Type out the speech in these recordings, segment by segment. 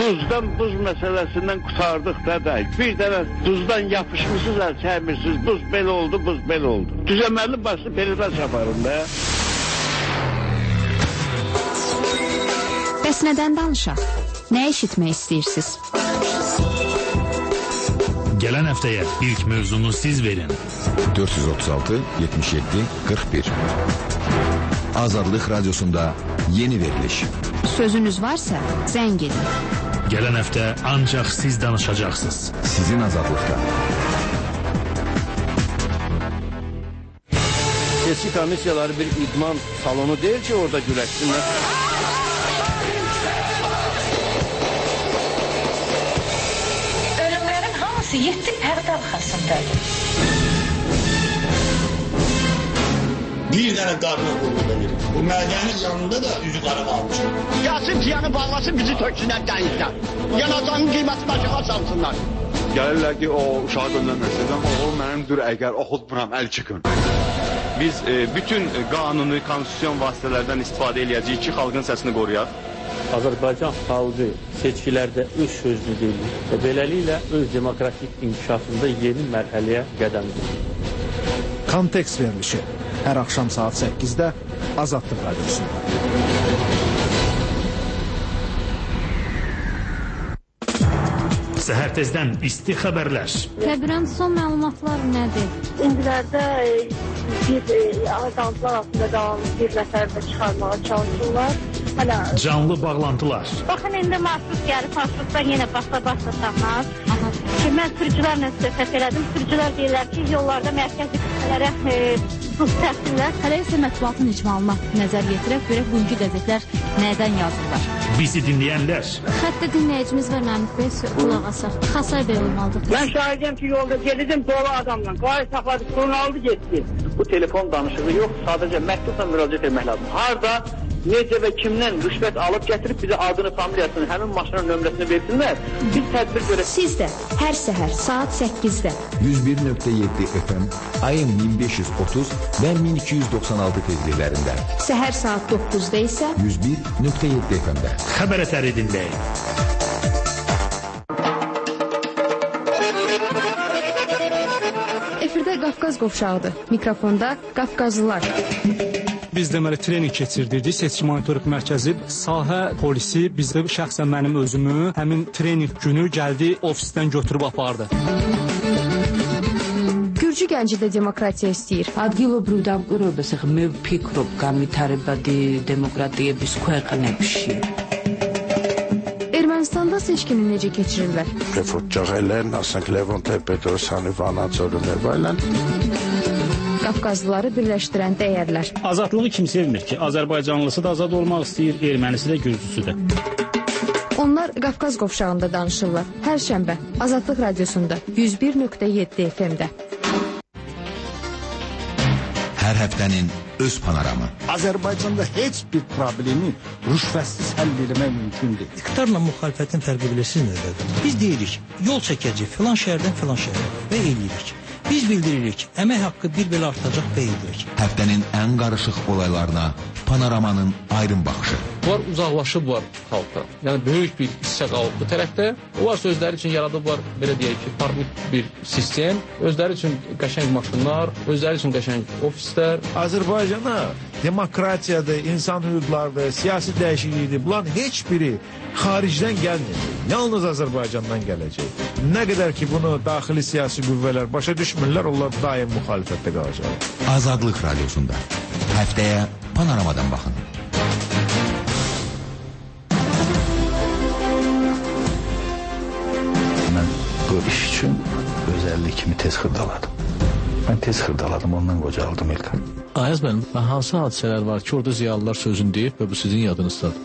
Duzdan buz məsələsindən qurtardıq da. Bir dənə duzdan yapışmışsınız, çəmirsiniz. Buz belə oldu, buz belə oldu. Düzəməli başlı belirlə çaparım da. Bəs nədən danışaq? Nə eşitmək istəyirsiniz? Gələn həftəyə ilk mövzunu siz verin. 436-77-41 Azadlıq Radyosunda yeni veriliş. Sözünüz varsa zəng edin. Gələn həftə ancaq siz danışacaqsınız. Sizin azadlıqda. Seçki komissiyaları bir idman salonu deyil ki, orada güləşsinlər. Ölümlərin hamısı 7 pərdə arxasındadır. Bir dənə qarına qulluq edir. Bu mədənin yanında da üzü qara qalmışdır. Gəlsin piyanı bağlasın, bizi töksünlər dənizdən. Yanacağın qiymətini aşağı salsınlar. Gəlirlər ki, o uşağı göndərməsin. O mənimdir, əgər oxutmuram, əl çıxın. Biz bütün qanuni, konstitusyon vasitələrdən istifadə edəcəyik ki, xalqın səsini qoruyaq. Azərbaycan xalqı seçkilərdə öz sözünü deyir və beləliklə öz demokratik inkişafında yeni mərhələyə qədəm qoyur. Kontekst verilişi hər axşam saat 8-də Azadlıq Radiosunda. Səhər tezdən isti xəbərlər. Tədbirən son məlumatlar nədir? İndilərdə bir azaltılar altında qalan bir nəfər də çıxarmağa çalışırlar. Canlı bağlantılar. Baxın, indi marşrut gəlib, marşrutdan yenə başla-başlasaqlar. Mən sürücülərlə söhbət elədim. Sürücülər deyirlər ki, yollarda mərkəzi qüvvələrə buz təhsillər. Hələ isə mətbuatın icmalına nəzər yetirək, görək bugünkü qəzetlər nədən yazırlar. Bizi dinləyənlər. Xəttə dinləyicimiz var, Məmid bəy, qulaq asaq. Xasay bəy olmalıdır. Mən şahidəm ki, yolda gedirdim dolu adamla. Qay saxladı, qurunu aldı, getdi. Bu telefon danışığı yox, sadəcə məktubla müraciət etmək lazım. Harda, necə və kimdən rüşvət alıb gətirib bizə adını, familiyasını, həmin maşının nömrəsini versinlər. Biz tədbir görək. Siz də hər səhər saat 8-də 101.7 FM, AM 1530 və 1296 tezliklərində. Səhər saat 9-da isə 101.7 FM-də. Xəbər ətəri dinləyin. Efirdə Qafqaz qovşağıdır. Mikrofonda Qafqazlılar. Biz deməli trening keçirdirdik. Seçki monitorinq mərkəzi, sahə polisi bizdə şəxsən mənim özümü həmin trening günü gəldi, ofisdən götürüb apardı. Gürcü gənci də demokratiya istəyir. ადგილობრივ დამკვირვებელს ახლა მე ვფიქრობ განვითარებადი დემოკრატიების ქვეყნებში. Ermənistanda seçkini necə keçirirlər? Refugialar, asենք Levon Petrosyan, Vanaçorun və ailən. Qafqazlıları birləşdirən dəyərlər. Azadlığı kim sevmir ki? Azərbaycanlısı da azad olmaq istəyir, ermənisi də, gürcüsü də. Onlar Qafqaz qovşağında danışırlar. Hər şənbə Azadlıq Radiosunda 101.7 FM-də. Hər həftənin öz panoramı. Azərbaycanda heç bir problemi rüşvətsiz həll etmək mümkün deyil. İqtidarla müxalifətin fərqi bilirsiniz nədir? Biz deyirik, yol çəkəcək filan şəhərdən filan şəhərə və eləyirik. Biz bildiririk, əmək haqqı bir belə artacaq və eləyirik. Həftənin ən qarışıq olaylarına panoramanın ayrım baxışı. Bunlar uzaqlaşıblar xalqdan. Yəni böyük bir hissə qalıb bu tərəfdə. Onlar özləri üçün yaradıblar, belə deyək ki, fərqli bir sistem. Özləri üçün qəşəng maşınlar, özləri üçün qəşəng ofislər. Azərbaycana demokratiyadır, insan hüquqlarıdır, siyasi dəyişiklikdir. Bunların heç biri xaricdən gəlmir. Yalnız Azərbaycandan gələcək. Nə qədər ki bunu daxili siyasi qüvvələr başa düşmürlər, onlar daim müxalifətdə qalacaq. Azadlıq Radiosunda həftəyə panoramadan baxın. Mən bu iş üçün özəllik kimi tez xırdaladım. Mən tez xırdaladım, ondan qocaldım İlkan. Ayaz bənim, hansı hadisələr var ki, orada ziyalılar sözünü deyib və bu sizin yadınızdadır?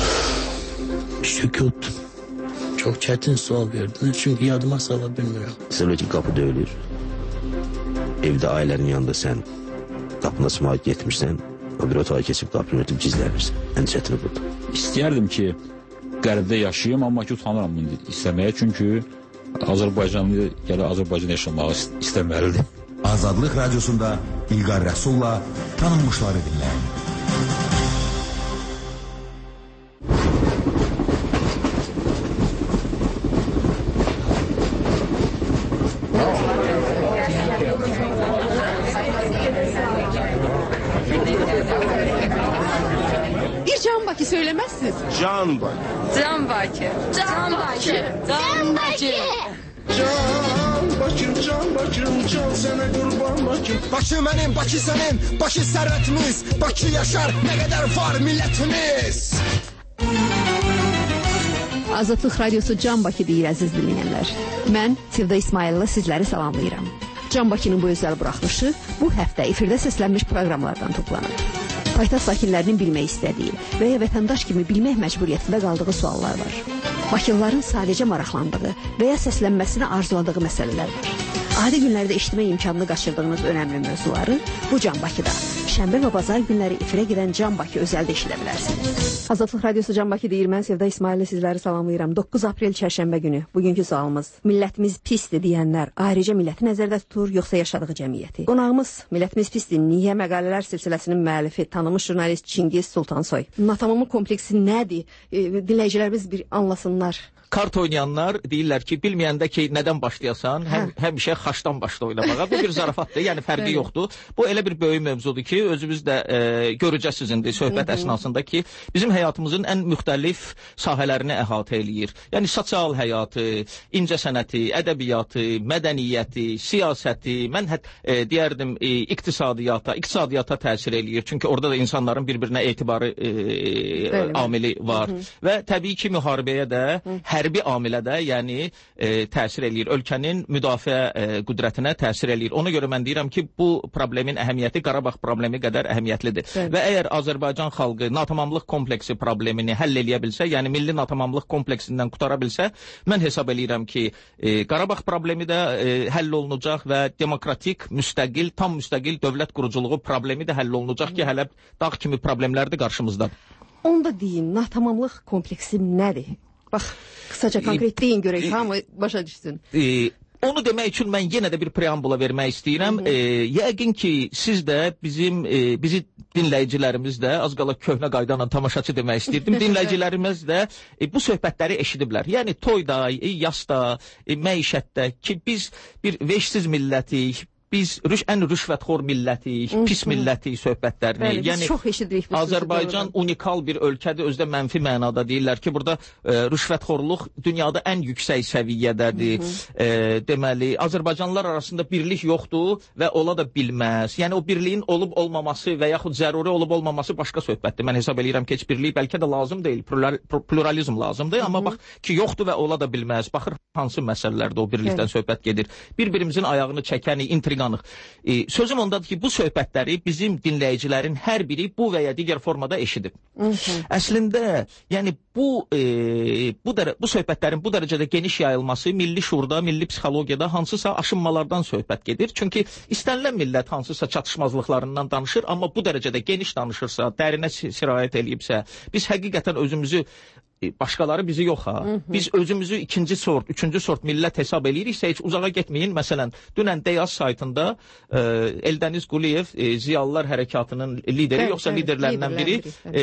Sükut. Çox çətin sual verdiniz, çünki yadıma sala bilmirəm. Sən ki, qapı döyülür. Evdə ailənin yanında sən qapını açmağa getmirsən, o bir otağa keçib qapını ötüb gizlənirsən. Ən çətini budur. İstəyərdim ki, qərbdə yaşayayım, amma ki, utanıram indi istəməyə, çünki Azərbaycanlı gələ Azərbaycan yaşamağı istəməlidir. Azadlıq Radiosunda İlqar Rəsulla tanınmışları dinləyin. Bakı söyləməzsiniz? Can Bakı. Can Bakı. Can Bakı. Can Bakı. Can Bakım, can Bakım, can sənə qurban Bakım. Bakı mənim, Bakı sənin, Bakı sərvətimiz, Bakı yaşar, nə qədər var millətimiz. Azadlıq Radiosu Can Bakı deyir əziz dinləyənlər. Mən Sevda İsmailova sizləri salamlayıram. Can Bakının bu özəl buraxılışı bu həftə efirdə səslənmiş proqramlardan toplanır. Paytaxt sakinlərinin bilmək istədiyi və ya vətəndaş kimi bilmək məcburiyyətində qaldığı suallar var. Bakılıların sadəcə maraqlandığı və ya səslənməsini arzuladığı məsələlər var. Adi günlərdə eşitmə imkanını qaçırdığınız önəmli mövzuları bu Can Bakıda, şənbə və bazar günləri efirə gedən Can Bakı özəldə eşidə bilərsiniz. Azadlıq Radiosu Can Bakı deyir, mən Sevda İsmailova sizləri salamlayıram. 9 aprel çərşənbə günü, bugünkü sualımız, millətimiz pisdir deyənlər ayrıca milləti nəzərdə tutur, yoxsa yaşadığı cəmiyyəti? Qonağımız millətimiz pisdir, niyə məqalələr silsiləsinin müəllifi, tanınmış jurnalist Çingiz Sultansoy. Natamamı kompleksi nədir? Dinləyicilərimiz bir anlasınlar. Kart oynayanlar deyirlər ki, bilməyəndə ki, nədən başlayasan, həmişə xaçdan başla oynamağa. Bu bir zarafatdır, yəni fərqi yoxdur. Bu elə bir böyük mövzudur ki, özümüz də görəcəsiz indi söhbət əsnasında ki, bizim həyatımızın ən müxtəlif sahələrini əhatə eləyir. Yəni sosial həyatı, incəsənəti, ədəbiyyatı, mədəniyyəti, siyasəti, mən deyərdim iqtisadiyyata təsir eləyir. Çünki orada da insanların bir-birinə etibarı amili var. Və təbii ki, müharibəyə də hərbi amilə də, yəni təsir eləyir. Ölkənin müdafiə qüdrətinə təsir eləyir. Ona görə mən deyirəm ki, bu problemin əhəmiyyəti Qarabağ problemi qədər əhəmiyyətlidir. Və əgər Azərbaycan xalqı natamamlıq kompleksi problemini həll eləyə bilsə, yəni milli natamamlıq kompleksindən qutara bilsə, mən hesab eləyirəm ki, Qarabağ problemi də həll olunacaq və demokratik, müstəqil, tam müstəqil dövlət quruculuğu problemi də həll olunacaq ki, hələ dağ kimi problemlərdir qarşımızda. Onu da deyim, natamamlıq kompleksi nədir? Bax, qısaca konkret deyin görək, hamı başa düşsün. Onu demək üçün mən yenə də bir preambula vermək istəyirəm. Yəqin ki, siz də bizi dinləyicilərimiz də, az qala köhnə qaydanla tamaşaçı demək istəyirdim, dinləyicilərimiz də bu söhbətləri eşidiblər. Yəni toyda, yasda, məişətdə ki, biz bir veşsiz millətik, biz ən rüşvətxor millətik, pis millətik söhbətlərini. Yəni, Azərbaycan unikal bir ölkədir, özdə mənfi mənada deyirlər ki, burada rüşvətxorluq dünyada ən yüksək səviyyədədir. Deməli, Azərbaycanlılar arasında birlik yoxdur və ola da bilməz. Yəni, o birliyin olub-olmaması və yaxud zəruri olub-olmaması başqa söhbətdir. Mən hesab eləyirəm ki, heç birlik bəlkə də lazım deyil, pluralizm lazımdır, amma bax ki, yoxdur və ola da bilməz. Baxır, hansı məsələlərdə o birlikdən söhbət gedir. Bir-birimizin ayağını çəkəni, intriq sözüm ondadır ki, bu söhbətləri bizim dinləyicilərin hər biri bu və ya digər formada eşidib. Əslində, yəni bu söhbətlərin bu dərəcədə geniş yayılması milli şuurda, milli psixologiyada hansısa aşınmalardan söhbət gedir. Çünki istənilən millət hansısa çatışmazlıqlarından danışır, amma bu dərəcədə geniş danışırsa, dərinə sirayət eləyibsə, biz həqiqətən özümüzü başqaları bizi yox ha. Biz özümüzü ikinci sort, üçüncü sort millət hesab eləyiriksə heç uzağa getməyin. Məsələn, dünən Deyaz saytında Eldəniz Quliyev Ziyalılar Hərəkatının lideri, yoxsa liderlərindən biri,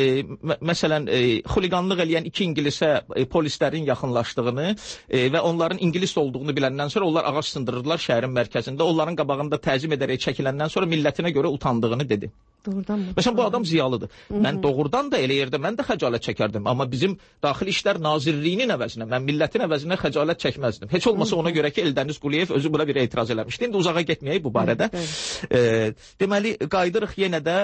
məsələn, xuliqanlıq eləyən iki ingilisə polislərin yaxınlaşdığını və onların ingilis olduğunu biləndən sonra onlar ağac sındırırlar şəhərin mərkəzində. Onların qabağında təzim edərək çəkiləndən sonra millətinə görə utandığını dedi. Doğrudan mı? Məsələn, bu adam ziyalıdır. Mən doğrudan da elə yerdə mən də xəcalət çəkərdim. Amma bizim Daxili İşlər Nazirliyinin əvəzinə, mən millətin əvəzinə xəcalət çəkməzdim. Heç olmasa ona görə ki, Eldəniz Quliyev özü buna bir etiraz eləmişdi. İndi uzağa getməyək bu barədə. Deməli, qaydırıq yenə də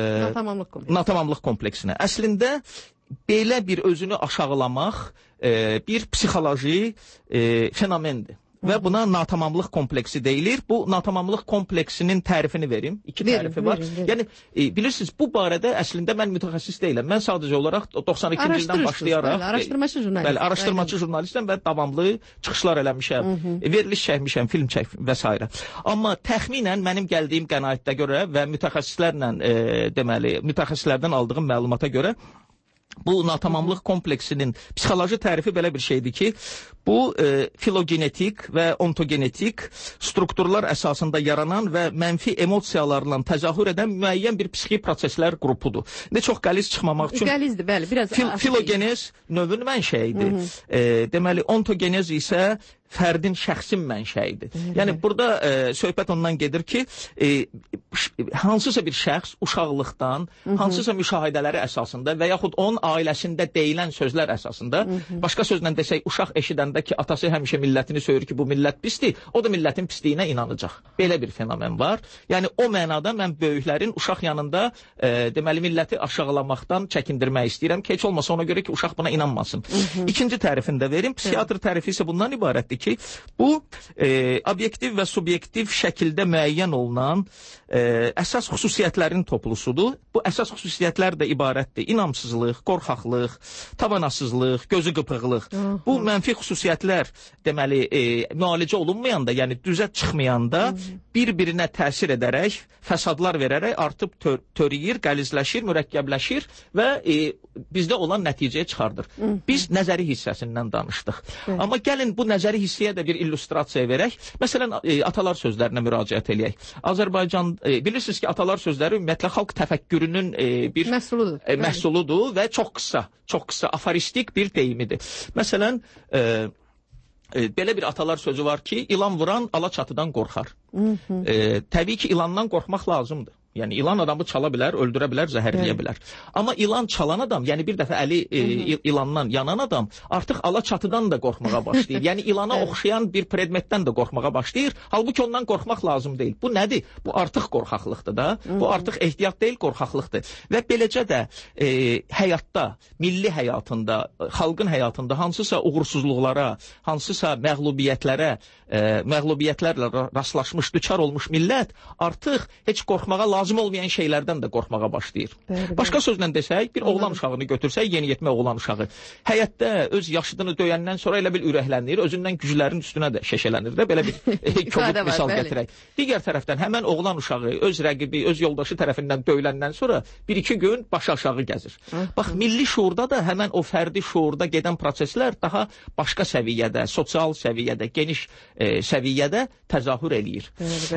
natamamlıq kompleksinə. Əslində, belə bir özünü aşağılamaq bir psixoloji fenomendir. Və buna natamamlıq kompleksi deyilir. Bu natamamlıq kompleksinin tərifini verim. İki tərifi var. Yəni, bilirsiniz, bu barədə əslində mən mütəxəssis deyiləm. Mən sadəcə olaraq 92-ci ildən başlayaraq araşdırmacı jurnalistəm və davamlı çıxışlar eləmişəm, veriliş çəkmişəm, film və s. Amma təxminən mənim gəldiyim qənaətdə görə və mütəxəssislərdən aldığım məlumata görə bu natamamlıq kompleksinin psixoloji tərifi belə bir şeydir ki, bu filogenetik və ontogenetik strukturlar əsasında yaranan və mənfi emosiyalarla təzahür edən müəyyən bir psixi proseslər qrupudur. İndi çox qəliz çıxmamaq üçün qəlizdir, bəli, biraz filogenez növün mənşəyidir. Deməli, ontogenez isə fərdin şəxsin mənşəyidir. Yəni burada söhbət ondan gedir ki, hansısa bir şəxs uşaqlıqdan, hansısa müşahidələri əsasında və yaxud onun ailəsində deyilən sözlər əsasında, başqa sözlə desək, uşaq eşidəndə ki, atası həmişə millətini söyür ki, bu millət pisdir, o da millətin pisliyinə inanacaq. Belə bir fenomen var. Yəni o mənada mən böyüklərin uşaq yanında deməli milləti aşağılamaqdan çəkindirmək istəyirəm ki, heç olmasa ona görə ki, uşaq buna inanmasın. İkinci tərifini də verim. Psixiatr tərifi isə bundan ibarətdir ki, bu obyektiv və subyektiv şəkildə müəyyən olunan əsas xüsusiyyətlərin toplusudur. Bu əsas xüsusiyyətlər də ibarətdir. İnamsızlıq, qorxaqlıq, tavanasızlıq, gözü qıpıqlıq. Bu mənfi xüsusiyyətlər deməli müalicə olunmayanda, yəni düzə çıxmayanda bir-birinə təsir edərək, fəsadlar verərək artıb törəyir, qəlizləşir, mürəkkəbləşir və bizdə olan nəticəyə çıxardır. Biz nəzəri hissəsindən danışdıq. Amma gəlin bu nəzəri hissəyə də bir illüstrasiya verək. Məsələn, atalar sözlərinə müraciət eləyək. Azərbaycan, bilirsiniz ki, atalar sözləri ümumiyyətlə xalq təfəkkürünün bir məhsuludur və çox qısa, aforistik bir deyimidir. Məsələn, belə bir atalar sözü var ki, ilan vuran alaçatıdan qorxar. Təbii ki, ilandan qorxmaq lazımdır. Yəni ilan adamı çala bilər, öldürə bilər, zəhərləyə bilər. Amma ilan çalan adam, yəni bir dəfə əli ilandan yanan adam artıq alaçatıdan da qorxmağa başlayır. Yəni ilana oxşayan bir predmetdən də qorxmağa başlayır. Halbuki ondan qorxmaq lazım deyil. Bu nədir? Bu artıq qorxaqlıqdır da. Bu artıq ehtiyat deyil, qorxaqlıqdır. Və beləcə də həyatda, milli həyatında, xalqın həyatında hansısa uğursuzluqlara, hansısa məğlubiyyətlərlə rastlaşmış, düçar olmuş millət artıq heç qorxmağa lazım olmayan şeylərdən də qorxmağa başlayır. Başqa sözlə desək, bir oğlan uşağını götürsək, yeniyetmə oğlan uşağı həyətdə öz yaşıdını döyəndən sonra elə bir ürəklənir, özündən güclərin üstünə də şəşələnir də, belə bir kobud misal gətirək. Digər tərəfdən həmən oğlan uşağı öz rəqibi, öz yoldaşı tərəfindən döyüləndən sonra 1-2 gün başı aşağı gəzir. Bax, milli şuurda da həmən o fərdi şuurda gedən proseslər daha başqa səviyyədə, sosial səviyyədə, geniş səviyyədə təzahür eləyir.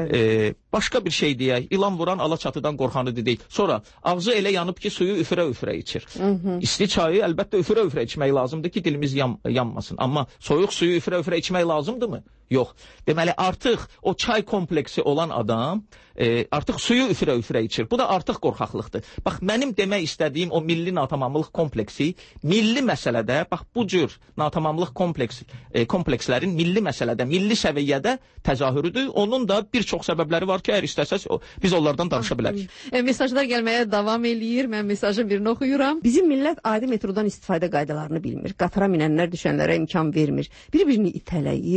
Başqa bir şey deyək, ilan vuran alaçatıdan qorxanı dedik. Sonra ağzı elə yanıb ki, suyu üfürə-üfürə içir. İsti çayı əlbəttə üfürə-üfürə içmək lazımdır ki, dilimiz yanmasın. Amma soyuq suyu üfürə-üfürə içmək lazımdırmı? Yox. Deməli, artıq o çay kompleksi olan adam artıq suyu üfürə-üfürə içir. Bu da artıq qorxaqlıqdır. Bax, mənim demək istədiyim o milli natamamlıq kompleksi, milli məsələdə, bax, bu cür natamamlıq komplekslərin milli məsələdə, milli səviyyədə təzahürüdür. Onun da bir çox səbəbləri var ki, əgər istəsəz, biz onlardan danışa bilərik. Mesajlar gəlməyə davam eləyir. Mən mesajın birini oxuyuram. Bizim millət adi metrodan istifadə qaydalarını bilmir. Qatara minənlər düşənlərə imkan vermir. Bir-birini itələyir,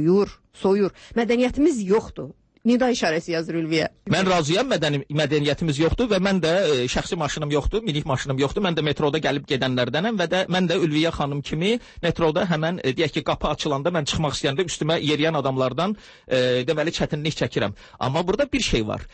soyur. Mədəniyyətimiz yoxdur. Nida işarəsi yazır Ülviyə. Mən razıyam, mədəniyyətimiz yoxdur və mən də şəxsi maşınım yoxdur, minik maşınım yoxdur. Mən də metroda gəlib gedənlərdənəm və də mən də Ülviyə xanım kimi metroda həmən deyək ki, qapı açılanda mən çıxmaq istəyəndə üstümə yeriyən adamlardan deməli çətinlik çəkirəm. Amma burada bir şey var.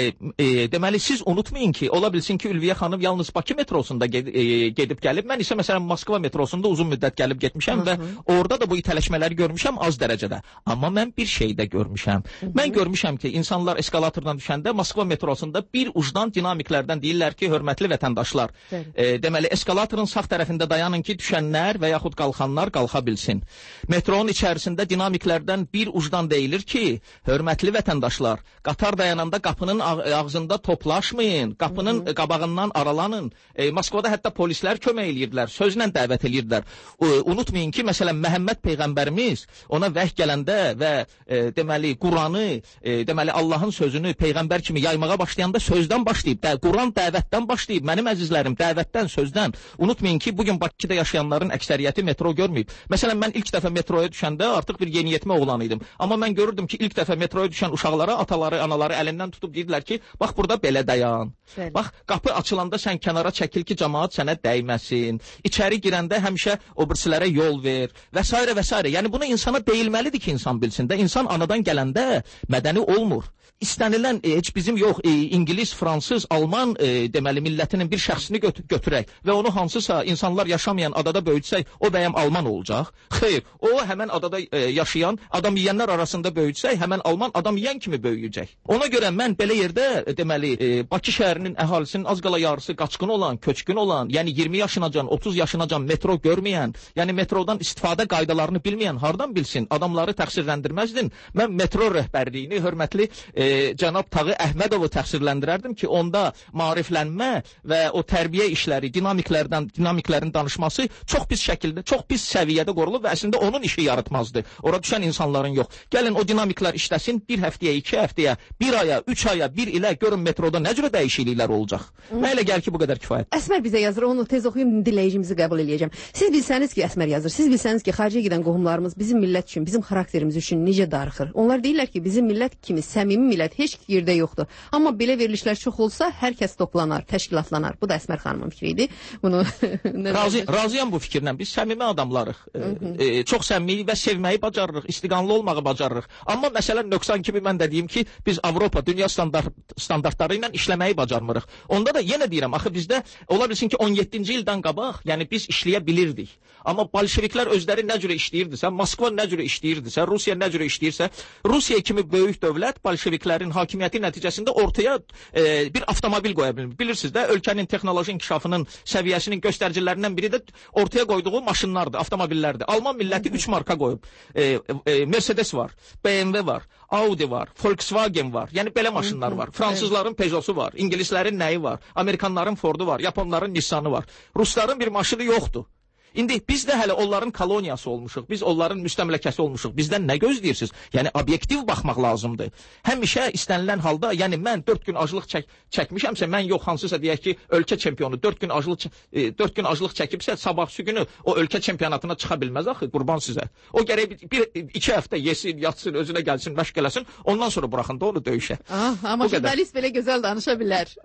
Deməli siz unutmayın ki, ola bilsin ki, Ülviyə xanım yalnız Bakı metrosunda gedib gəlib. Mən isə məsələn Moskva metrosunda uzun müddət gəlib getmişəm və orada da bu itələşmələri görmüşəm az dərəcədə. Amma mən bir şey də görmüşəm. Mən görmüşəm ki, insanlar eskalatordan düşəndə Moskva metrosunda bir ucdan dinamiklərdən deyirlər ki, hörmətli vətəndaşlar, deməli, eskalatorun sağ tərəfində dayanın ki, düşənlər və yaxud qalxanlar qalxa bilsin. Metronun içərisində dinamiklərdən bir ucdan deyilir ki, hörmətli vətəndaşlar, qatar dayananda qapının ağzında toplaşmayın, qapının qabağından aralanın. Moskvada hətta polislər kömək eləyirdilər, sözlə dəvət eləyirdilər. Unutmayın ki, məsələn, Məhəmməd Peyğəmbərimiz ona vəhy gələndə və deməli, Quranı, deməli, Allahın sözünü Peyğəmbər kimi yaymağa başlayanda sözdən başlayıb, Quran dəvətdən başlayıb, mənim əzizlərim, dəvətdən, sözdən. Unutmayın ki, bugün Bakıda yaşayanların əksəriyyəti metro görməyib. Məsələn, mən ilk dəfə metroya düşəndə artıq bir yeniyetmə oğlan idim. Amma mən görürdüm ki, ilk dəfə metroya düşən uşaqlara, ataları, anaları əlindən tutub deyirdilər ki, bax, burada belə dayan. Bax, qapı açılanda sən kənara çəkil ki, cəmaat sənə dəyməsin. İçəri girəndə həmişə o birisilərə yol ver və s. və s. Yəni, bunu insana deyilməlidir ki, insan bilsin də. İnsan anadan gələndə mədəni olmur. İstənilən heç bizim yox, İngilis, Fransız, Alman deməli millətinin bir şəxsini götürək və onu hansısa insanlar yaşamayan adada böyütsək, o bəyəm Alman olacaq? Xeyr, o həmən adada yaşayan adam yeyənlər arasında böyütsək, həmən Alman adam yeyən kimi böyüyəcək. Ona görə mən belə yerdə deməli Bakı şəhərinin əhalisinin az qala yarısı qaçqın olan, köçkün olan, yəni 20 yaşınacan, 30 yaşınacan metro görməyən, yəni metrodan istifadə qaydalarını bilməyən hardan bilsin? Adamları təqsirləndirməzdin. Mən metro rəhbərliyini hörmətli cənab Tağı Əhmədovu təqsirləndirərdim ki, onda maariflənmə və o tərbiyə işləri, dinamiklərin danışması çox pis şəkildə, çox pis səviyyədə qorulub və əslində onun işi yaratmazdı. Ora düşən insanların yox. Gəlin o dinamiklər işləsin, bir həftəyə, 2 həftəyə, 1 aya, 3 aya, 1 ilə görün metroda nə cürə dəyişikliklər olacaq. Mən elə gəlir ki, bu qədər kifayət. Əsmər bizə yazır, onu tez oxuyum, dinləyicimizi qəbul edəcəm. Siz bilsəniz ki, Əsmər yazır, siz bilsəniz ki, xaricə gedən qohumlarımız bizim millət üçün, bizim xarakterimiz üçün necə darıxır. Onlar deyirlər ki, bizim millət kimi səmimi millət heç yerdə yoxdur. Amma belə verilişlər çox olsa, hər kəs toplanar, təşkilatlanar. Bu da Əsmər xanımın fikri idi. Bunu razıyam bu fikirlə. Biz səmimi adamlarıq. Çox səmimi və sevməyi bacarırıq, istiqanlı olmağı bacarırıq. Amma məsələn nöqsan kimi mən də deyim ki, biz Avropa, dünya standartları ilə işləməyi bacarmırıq. Onda da yenə deyirəm, axı bizdə ola bilsin ki 17-ci ildən qabaq, yəni biz işləyə bilirdik. Amma bolşeviklər özləri nə cürə işləyirdisə, Moskva nə cürə işləyirdisə, Rusiya nə cürə işləyirsə, Rusiya kimi böyük dövlət bolşeviklərin hakimiyyəti nəticəsində ortaya bir avtomobil qoya bilir. Bilirsiniz də, ölkənin texnoloji inkişafının səviyyəsinin göstəricilərindən biri də ortaya qoyduğu maşınlardır, avtomobillərdir. Alman milləti 3 marka qoyub. Mercedes var, BMW var, Audi var, Volkswagen var. Yəni belə maşınlar var. Fransızların Peugeot'u var, İngilislərin nəyi var, Amerikanların Ford'u var, Yaponların Nissan'ı var. Rusların bir maşını yoxdur. İndi biz də hələ onların koloniyası olmuşuq, biz onların müstəmləkəsi olmuşuq. Bizdən nə gözləyirsiniz? Yəni obyektiv baxmaq lazımdır. Həmişə istənilən halda, yəni mən 4 gün aclıq çəkmişəmsə, mən yox hansısa deyək ki, ölkə çempionu 4 gün aclıq çəkibsə, sabahsı günü o ölkə çempionatına çıxa bilməz axı, qurban sizə. O gərək 1-2 həftə yesin, yatsın, özünə gəlsin, məşq eləsin, ondan sonra buraxın da onu döyüşə. Amma jurnalist belə gözəl danışa bilər.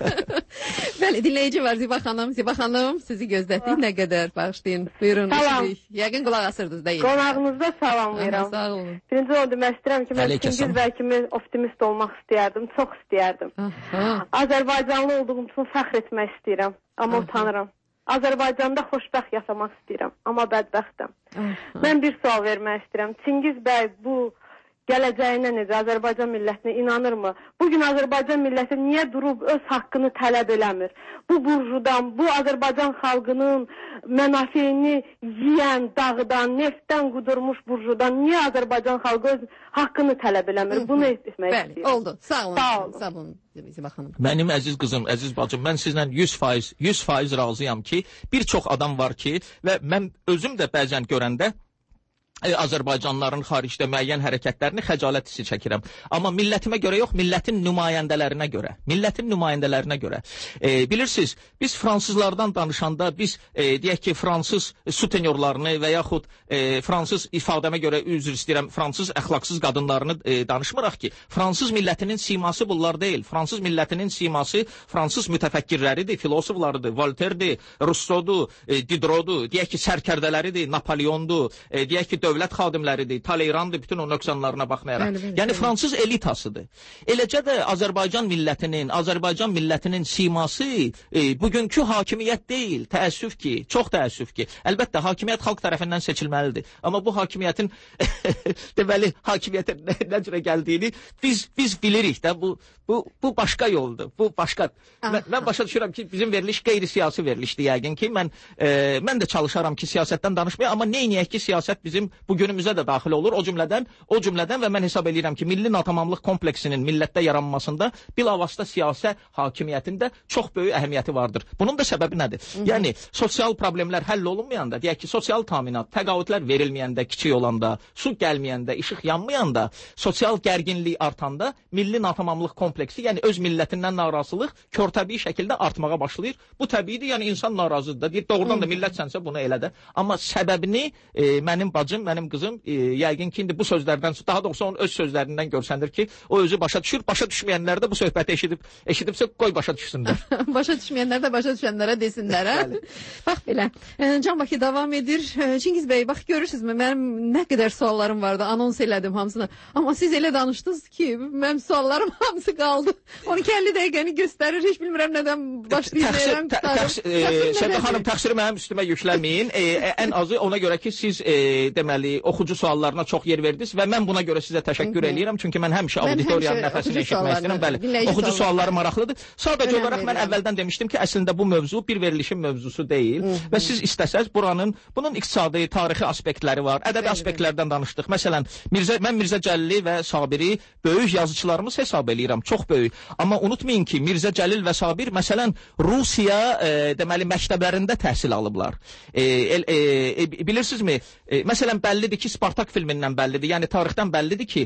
Bəli, dinləyici var Ziba xanım. Ziba xanım, sizi gözlətdik nə qədər bağışlayın. Buyurun. Salam. Yəqin qulaq asırdınız da. Qonağınızda salamlayıram. Sağ olun. Birinci onu demək istəyirəm ki, mən Çingiz bəy kimi optimist olmaq istəyərdim, çox istəyərdim. Azərbaycanlı olduğum üçün fəxr etmək istəyirəm, amma utanıram. Azərbaycanda xoşbəxt yaşamaq istəyirəm, amma bədbəxtəm. Mən bir sual vermək istəyirəm. Çingiz bəy bu gələcəyinə necə, Azərbaycan millətinə inanırmı? Bugün Azərbaycan milləti niyə durub öz haqqını tələb eləmir? Bu burjudan, bu Azərbaycan xalqının mənafeyini yiyən, dağıdan, neftdən qudurmuş burjudan niyə Azərbaycan xalqı öz haqqını tələb eləmir? Bunu etmək istəyirəm. Bəli, oldu. Sağ olun. Sağ olun. Mənim əziz qızım, əziz bacım, mən sizlə 100% razıyam ki, bir çox adam var ki, və mən özüm də bəzən görəndə Azərbaycanlıların xaricdə müəyyən hərəkətlərini xəcalət hissi çəkirəm. Amma millətimə görə yox, millətin nümayəndələrinə görə. Millətin nümayəndələrinə görə. Bilirsiniz, biz fransızlardan danışanda biz deyək ki, fransız sutenyorlarını və yaxud fransız ifadəmə görə üzr istəyirəm, fransız əxlaqsız qadınlarını danışmıraq ki, fransız millətinin siması bunlar deyil. Fransız millətinin siması fransız mütəfəkkirləridir, filosoflarıdır, Voltaire'dir, Rousseau'dur, Diderot'dur, deyək ki, sərkərdələridir, Napoleon'dur, deyək ki, dövlət xadimləridir, Taleyrandır, bütün o nöqsanlarına baxmayaraq. Yəni fransız elitasıdır. Eləcə də Azərbaycan millətinin siması bugünkü hakimiyyət deyil. Təəssüf ki, çox təəssüf ki. Əlbəttə, hakimiyyət xalq tərəfindən seçilməlidir. Amma bu hakimiyyətin deməli, hakimiyyətə nə cürə gəldiyini biz bilirik də. Bu başqa yoldur. Bu başqa. Mən başa düşürəm ki, bizim veriliş qeyri-siyasi verilişdir yəqin ki. Mən də çalışaram ki, siyasətdən danışmaya, amma neyniyək ki, siyasət bizim bu günümüzə də daxil olur. O cümlədən və mən hesab edirəm ki, milli natamamlıq kompleksinin millətdə yaranmasında bilavasitə siyasi hakimiyyətində çox böyük əhəmiyyəti vardır. Bunun da səbəbi nədir? Yəni, sosial problemlər həll olunmayanda, deyək ki, sosial təminat, təqaüdlər verilməyəndə, kiçik olanda, su gəlməyəndə, işıq yanmayanda, sosial gərginlik artanda milli natamamlıq kompleksi, yəni öz millətindən narazılıq körtəbii şəkildə artmağa başlayır. Bu təbiidir, yəni insan narazıdır da, deyir, doğrudan da millətsənsə bunu elə də. Amma səbəbini mənim bacım qızım, mənim qızım yəqin ki, indi bu sözlərdən, daha doğrusu onun öz sözlərindən görsəndir ki, o özü başa düşür. Başa düşməyənlər də bu söhbəti eşidibsə qoy başa düşsünlər. Başa düşməyənlər də başa düşənlərə desinlər, hə? Bax belə. Can Bakı davam edir. Çingiz bəy, bax görürsünüzmü, mənim nə qədər suallarım vardı, anons elədim hamısını. Amma siz elə danışdınız ki, mənim suallarım hamısı qaldı. 12-50 dəqiqəni göstərir, heç bilmirəm nədən başlayacağım. Səbə xanım, təqsiri mənim üstümə yükləməyin. Ən azı ona görə ki, siz deməli, oxucu suallarına çox yer verdiniz və mən buna görə sizə təşəkkür edirəm. Çünki mən həmişə auditoriyanın nəfəsini eşitmək istəyirəm. Bəli, oxucu sualları maraqlıdır. Sadəcə olaraq mən əvvəldən demişdim ki, əslində bu mövzu bir verilişin mövzusu deyil və siz istəsəz bunun iqtisadi, tarixi aspektləri var, ədəbi aspektlərdən danışdıq. Məsələn, mən Mirzə Cəlili və Sabiri böyük yazıçılarımız hesab edirəm, çox böyük. Amma unutmayın ki, Mirzə Cəlil və Sabir, məsələn, Rusiya deməli məktəblərində təhsil alıblar. Bilirsinizmi? Məsələn, bəllidir ki, Spartak filmindən bəllidir, yəni tarixdən bəllidir ki,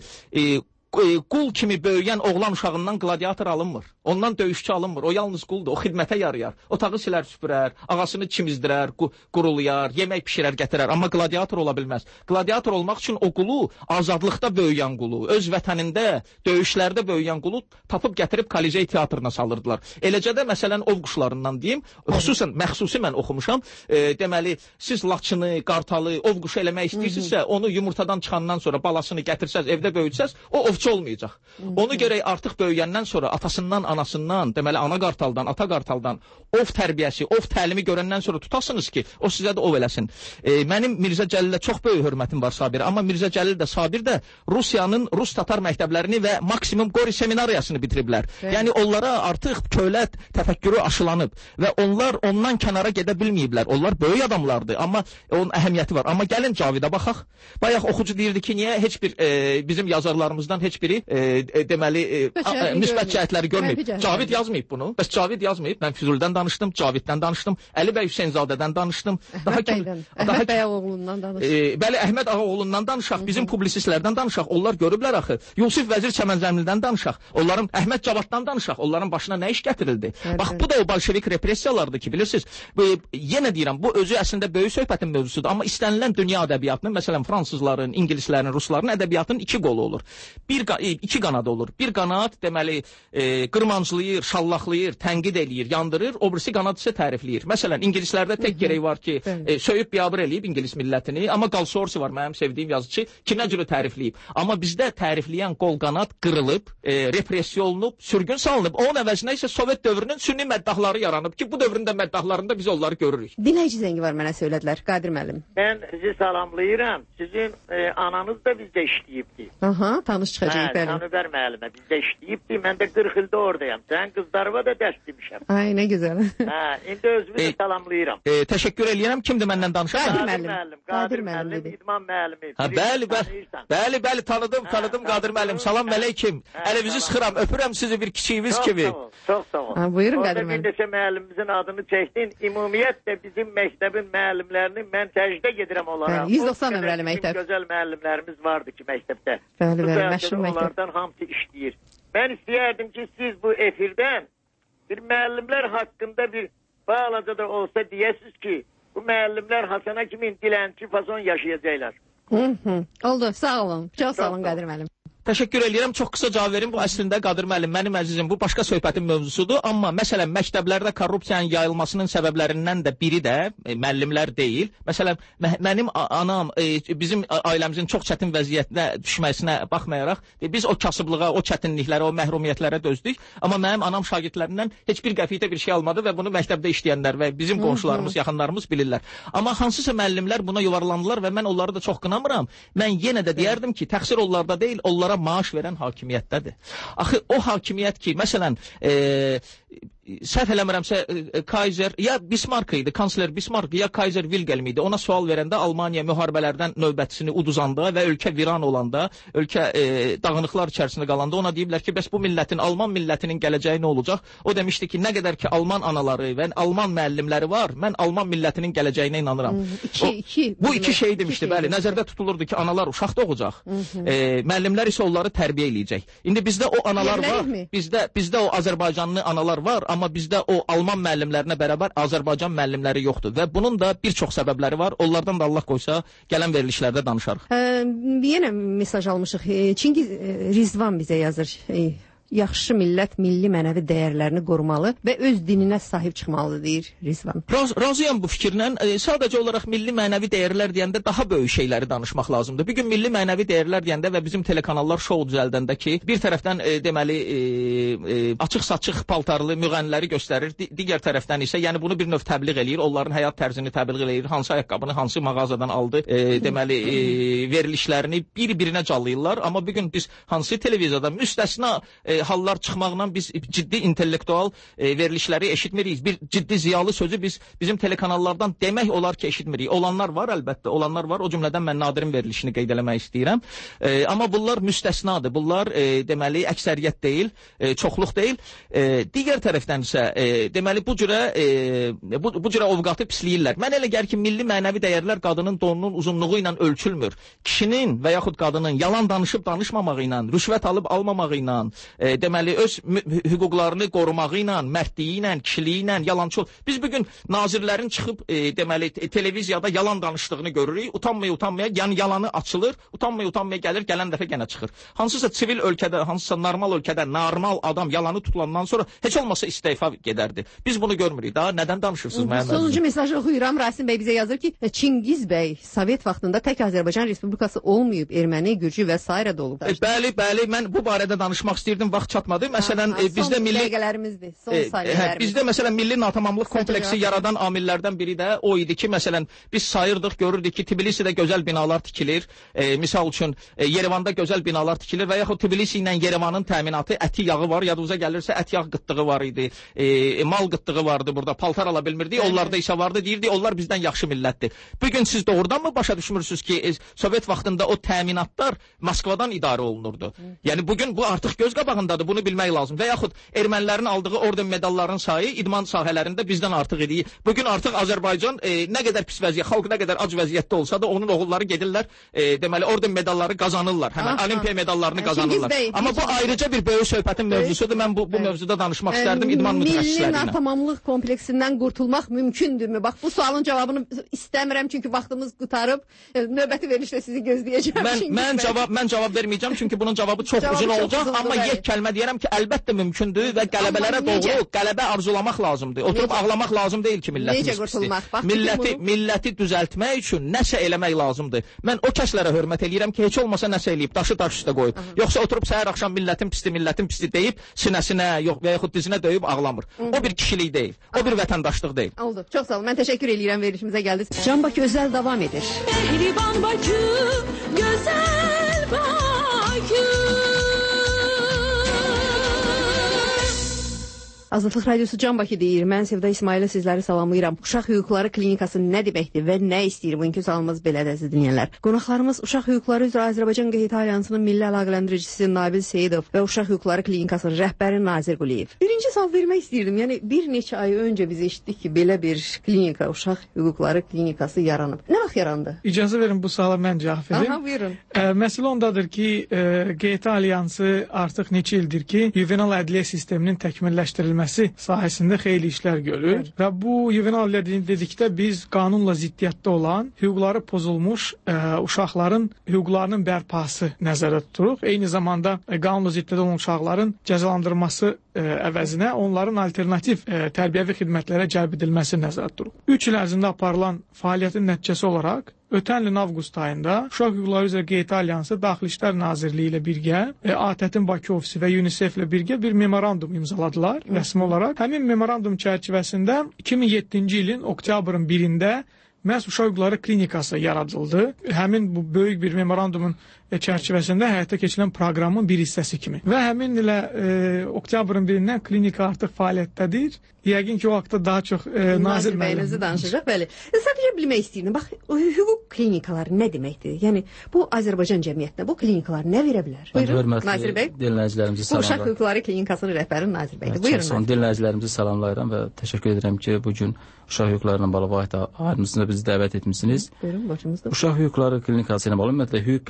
qul kimi böyüyən oğlan uşağından qladiator alınmır. Ondan döyüşçü alınmır. O yalnız quldur. O xidmətə yarayar. Otağı silər süpürər, ağasını çimizdirər, qurulayar, yemək pişirər, gətirər. Amma qladiator ola bilməz. Qladiator olmaq üçün o qulu azadlıqda böyüyən qulu, öz vətənində, döyüşlərdə böyüyən qulu tapıb gətirib Kolizey teatrına salırdılar. Eləcə də məsələn ov quşlarından deyim, xüsusən məxsusi mən oxumuşam. Deməli, siz laçını, qartalı, ov quşu eləmək istəyirsinizsə, onu yumurtadan çıxandan sonra balasını gətirsəz, evdə böyütsəz, o ovçu olmayacaq. Onu görək artıq böyüyəndən sonra atasından, anasından, deməli ana qartaldan, ata qartaldan ov tərbiyəsi, ov təlimi görəndən sonra tutasınız ki, o sizə də ov eləsin. Mənim Mirzə Cəlilə çox böyük hörmətim var Sabir, amma Mirzə Cəlil də Sabir də Rusiyanın Rus-Tatar məktəblərini və maksimum Qori seminariyasını bitiriblər. Yəni onlara artıq köhlət təfəkkürü aşılanıb və onlar ondan kənara gedə bilməyiblər. Onlar böyük adamlardır, amma onun əhəmiyyəti var. Amma gəlin Cavidə baxaq. Bayaq oxucu deyirdi ki, niyə heç bir bizim yazarlarımızdan heç biri deməli müsbət cəhətləri görməyib. Cavid yazmayıb bunu. Bəs Cavid yazmayıb. Mən Füzulidən danışdım, Caviddən danışdım, Əli bəy Hüseynzadədən danışdım. Əhməd bəy Ağaoğlundan danışdım. Bəli, Əhməd Ağaoğlundan danışaq, bizim publisistlərdən danışaq. Onlar görüblər axı. Yusif Vəzir Çəmənzəmlidən danışaq. Onların Əhməd Cavaddan danışaq. Onların başına nə iş gətirildi? Bax, bu da o bolşevik repressiyalardır ki, bilirsiniz. Yenə deyirəm, bu özü əslində böyük söhbətin mövzusudur. Amma istənilən dünya ədəbiyyatının, məsələn, fransızların, ingilislərin, rusların ədəbiyyatının iki qolu olur. İki qanadı olur. Bir qanad deməli qırmanclayır, şallaqlayır, tənqid eləyir, yandırır, o birisi qanad isə tərifləyir. Məsələn, ingilislərdə tək gərək var ki, söyüb biabır eləyib ingilis millətini, amma Galsorsi var, mənim sevdiyim yazıcı, ki, nə cürü tərifləyib. Amma bizdə tərifləyən qol qanad qırılıb, repressiya olunub, sürgün salınıb. Onun əvəzinə isə Sovet dövrünün sünni məddahları yaranıb ki, bu dövrün də məddahlarında biz onları görürük. Dinləyici zəngi var, mənə söylədilər, Qadir müəllim. Mən sizi salamlayıram. Sizin ananız da bizdə işləyibdi. Aha, tanış çıxacaq bəli. Tanıbər müəllimə bizdə işləyibdi. Mən də 40 ildə oradayam. Sən qızlarıma da dərs demişəm. Ay, nə gözəl. İndi özümü də salamlayıram. Təşəkkür eləyirəm. Kimdir məndən danışan? Qadir müəllim, İdman müəllimi. Bəli, tanıdım Qadir müəllim. Salam əleykum. Əlinizi sıxıram, öpürəm sizi bir kiçiyimiz kimi. Çox sağ ol. Buyurun Qadir müəllim. Orada bir neçə müəllimimizin adını çəkdin. Ümumiyyətlə bizim məktəbin müəllimlərini mən təcdə gedirəm onlara. 190 nömrəli məktəb. Gözəl müəllimlərimiz vardı ki, məktəbdə. Bəli, məşhur məktəb. Onlardan hamısı işləyir. Mən istəyərdim ki, siz bu efirdən bir müəllimlər haqqında bir balaca da olsa deyəsiniz ki, bu müəllimlər Hasana kimin dilənçi fason yaşayacaqlar. Oldu, sağ olun. Çox sağ olun Qadir müəllim. Təşəkkür edirəm. Çox qısa cavab verim. Bu əslində Qadir müəllim, mənim əzizim, bu başqa söhbətin mövzusudur. Amma məsələn, məktəblərdə korrupsiyanın yayılmasının səbəblərindən də biri də müəllimlər deyil. Məsələn, mənim anam bizim ailəmizin çox çətin vəziyyətinə düşməsinə baxmayaraq, biz o kasıblığa, o çətinliklərə, o məhrumiyyətlərə dözdük. Amma mənim anam şagirdlərindən heç bir qəpikdə bir şey almadı və bunu məktəbdə işləyənlər və bizim qonşularımız, yaxınlarımız bilirlər. Amma hansısa müəllimlər buna yuvarlandılar və mən onları da çox qınamıram. Mən yenə də deyərdim ki, təqsir onlarda deyil, onlara maaş verən hakimiyyətdədir. Axı o hakimiyyət ki, məsələn, səhv eləmirəmsə Kaiser ya Bismarck idi, kansler Bismarck ya Kaiser Wilhelm idi. Ona sual verəndə Almaniya müharibələrdən növbətçisini uduzanda və ölkə viran olanda, ölkə dağınıqlar içərisində qalanda ona deyiblər ki, bəs bu millətin, Alman millətinin gələcəyi nə olacaq? O demişdi ki, nə qədər ki Alman anaları və Alman müəllimləri var, mən Alman millətinin gələcəyinə inanıram. Bu iki şey demişdi, bəli. Nəzərdə tutulurdu ki, analar uşaq doğacaq. Müəllimlər isə onları tərbiyə eləyəcək. İndi bizdə o analar var, bizdə o Azərbaycanlı analar var, amma bizdə o Alman müəllimlərinə bərabər Azərbaycan müəllimləri yoxdur və bunun da bir çox səbəbləri var. Onlardan da Allah qoysa gələn verilişlərdə danışarıq. Yenə mesaj almışıq. Çingiz Rizvan bizə yazır. Yaxşı millət milli mənəvi dəyərlərini qorumalı və öz dininə sahib çıxmalıdır, deyir Rizvan. Razıyam bu fikirlə. Sadəcə olaraq milli mənəvi dəyərlər deyəndə daha böyük şeyləri danışmaq lazımdır. Bir gün milli mənəvi dəyərlər deyəndə və bizim telekanallar şou düzəldəndə ki, bir tərəfdən deməli açıq-saçıq paltarlı müğənniləri göstərir, digər tərəfdən isə yəni bunu bir növ təbliğ eləyir, onların həyat tərzini təbliğ eləyir, hansı ayaqqabını hansı mağazadan aldı, deməli verilişlərini bir-birinə callayırlar. Amma bu gün biz hansı televiziyada müstəsna hallar çıxmaqla biz ciddi intellektual verilişləri eşitmirik. Bir ciddi ziyalı sözü biz bizim telekanallardan demək olar ki eşitmirik. Olanlar var əlbəttə, olanlar var. O cümlədən mən Nadirin verilişini qeyd eləmək istəyirəm. Amma bunlar müstəsnadır. Bunlar deməli əksəriyyət deyil, çoxluq deyil. Digər tərəfdən isə deməli bu cürə ovqatı pisləyirlər. Mən elə gəlir ki, milli mənəvi dəyərlər qadının donunun uzunluğu ilə ölçülmür. Kişinin və yaxud qadının yalan danışıb danışmamağı ilə, rüşvət alıb almamağı ilə, deməli öz hüquqlarını qorumağı ilə, mərdliyi ilə, kişiliyi ilə, yalançı. Biz bugün nazirlərin çıxıb deməli televiziyada yalan danışdığını görürük. Utanmaya, yəni yalanı açılır, utanmaya gəlir, gələn dəfə yenə çıxır. Hansısa sivil ölkədə, hansısa normal ölkədə normal adam yalanı tutulandan sonra heç olmasa istefa gedərdi. Biz bunu görmürük. Daha nədən danışırsınız mənim? Sonuncu mesajı oxuyuram. Rasim bəy bizə yazır ki, Çingiz bəy Sovet vaxtında tək Azərbaycan Respublikası olmayıb, erməni, gürcü və s. də olub. Bəli, mən bu barədə danışmaq istəyirdim, vaxt çatmadı. Məsələn, bizdə milli dəqiqələrimizdir, son saniyələrimiz. Bizdə məsələn milli natamamlıq kompleksi yaradan amillərdən biri də o idi ki, məsələn, biz sayırdıq, görürdük ki, Tbilisidə gözəl binalar tikilir. Misal üçün Yerevanda gözəl binalar tikilir və yaxud Tbilisi ilə Yerevanın təminatı, əti yağı var. Yadınıza gəlirsə ət yağ qıtlığı var idi. Mal qıtlığı vardı burada. Paltar ala bilmirdik. Onlarda isə vardı. Deyirdi, onlar bizdən yaxşı millətdir. Bu gün siz doğrudanmı başa düşmürsünüz ki, Sovet vaxtında o təminatlar Moskvadan idarə olunurdu. Yəni bugün bu artıq göz qabağındadır. Bunu bilmək lazım. Və yaxud ermənilərin aldığı orden medalların sayı idman sahələrində bizdən artıq idi. Bugün artıq Azərbaycan nə qədər pis vəziyyət, xalq nə qədər ac vəziyyətdə olsa da onun oğulları gedirlər, deməli orden medalları qazanırlar. Həmin olimpiya medallarını qazanırlar. Amma bu ayrıca bir böyük söhbətin mövzusudur. Mən bu mövzuda danışmaq istərdim idman mütəxəssisləri ilə. Milli natamamlıq kompleksindən qurtulmaq mümkündürmü? Bax bu sualın cavabını istəmirəm çünki vaxtımız qutarıb. Növbəti verilişdə sizi gözləyəcəm. Mən cavab verməyəcəm çünki bunun cavabı çox uzun olacaq, amma yek kəlmə deyərəm ki, əlbəttə mümkündür və qələbələrə doğru qələbə arzulamaq lazımdır. Oturub ağlamaq lazım deyil ki, millətimiz pisdir. Milləti düzəltmək üçün nəsə eləmək lazımdır. Mən o kəslərə hörmət eləyirəm ki, heç olmasa nəsə eləyib, daşı daş üstə qoyub. Yoxsa oturub səhər axşam millətin pisdir deyib, sinəsinə və yaxud dizinə döyüb ağlamır. O bir kişilik deyil, o bir vətəndaşlıq deyil. Oldu, çox sağ olun. Mən təşəkkür eləyirəm verilişimizə gəldiniz. Can Bakı özəl davam edir. Mehriban Bakı, gözəl Bakı. Azadlıq Radiosu Can Bakı deyir. Mən Sevda İsmail'ə sizləri salamlayıram. Uşaq hüquqları klinikası nə deməkdir və nə istəyir? Bugünkü sualımız belədir, əziz dinləyənlər. Qonaqlarımız Uşaq hüquqları üzrə Azərbaycan QHT Alyansının milli əlaqələndiricisi Nabil Seyidov və Uşaq hüquqları klinikasının rəhbəri Nazir Quliyev. Birinci sual vermək istəyirdim. Yəni bir neçə ay öncə biz eşitdik ki, belə bir klinika, Uşaq hüquqları klinikası yaranıb. Nə vaxt yarandı? İcazə verin bu suala mən cavab verim. Aha, buyurun. Məsələ ondadır ki, QHT Alyansı artıq neçə ildir ki, yuvenal ədliyyə sisteminin təkmilləşdirilməsi sahəsində xeyli işlər görür və bu yuvenal ədliyyə dedikdə biz qanunla ziddiyyətdə olan, hüquqları pozulmuş uşaqların hüquqlarının bərpası nəzərdə tuturuq. Eyni zamanda qanunla ziddiyyətdə olan uşaqların cəzalandırılması əvəzinə onların alternativ tərbiyəvi xidmətlərə cəlb edilməsi nəzərdə tuturuq. 3 il ərzində aparılan fəaliyyətin nəticəsi olaraq ötən ilin avqust ayında Uşaq Hüquqları üzrə QHT Alyansı Daxili İşlər Nazirliyi ilə birgə, ATƏT-in Bakı ofisi və UNICEF ilə birgə bir memorandum imzaladılar rəsmi olaraq. Həmin memorandum çərçivəsində 2007-ci ilin oktyabrın 1-də məhz Uşaq Hüquqları klinikası yaradıldı. Həmin bu böyük bir memorandumun çərçivəsində həyata keçirilən proqramın bir hissəsi kimi. Və həmin ilə oktyabrın 1-dən klinika artıq fəaliyyətdədir. Yəqin ki, o haqda daha çox Nazir bəyinizi danışacaq. Bəli. Sadəcə bilmək istəyirdim. Bax, hüquq klinikaları nə deməkdir? Yəni, bu Azərbaycan cəmiyyətinə bu klinikalar nə verə bilər? Buyurun, Nazir bəy. Dinləyicilərimizi salamlayıram. Uşaq Hüquqları Klinikasının rəhbəri Nazir bəydir. Buyurun. Son dinləyicilərimizi salamlayıram və təşəkkür edirəm ki, bugün Uşaq Hüquqları ilə bağlı vahid ayrımcısında bizi dəvət etmişsiniz. Buyurun, başımızda. Uşaq Hüquqları Klinikası ilə bağlı ümumiyyətlə hüquq klinikası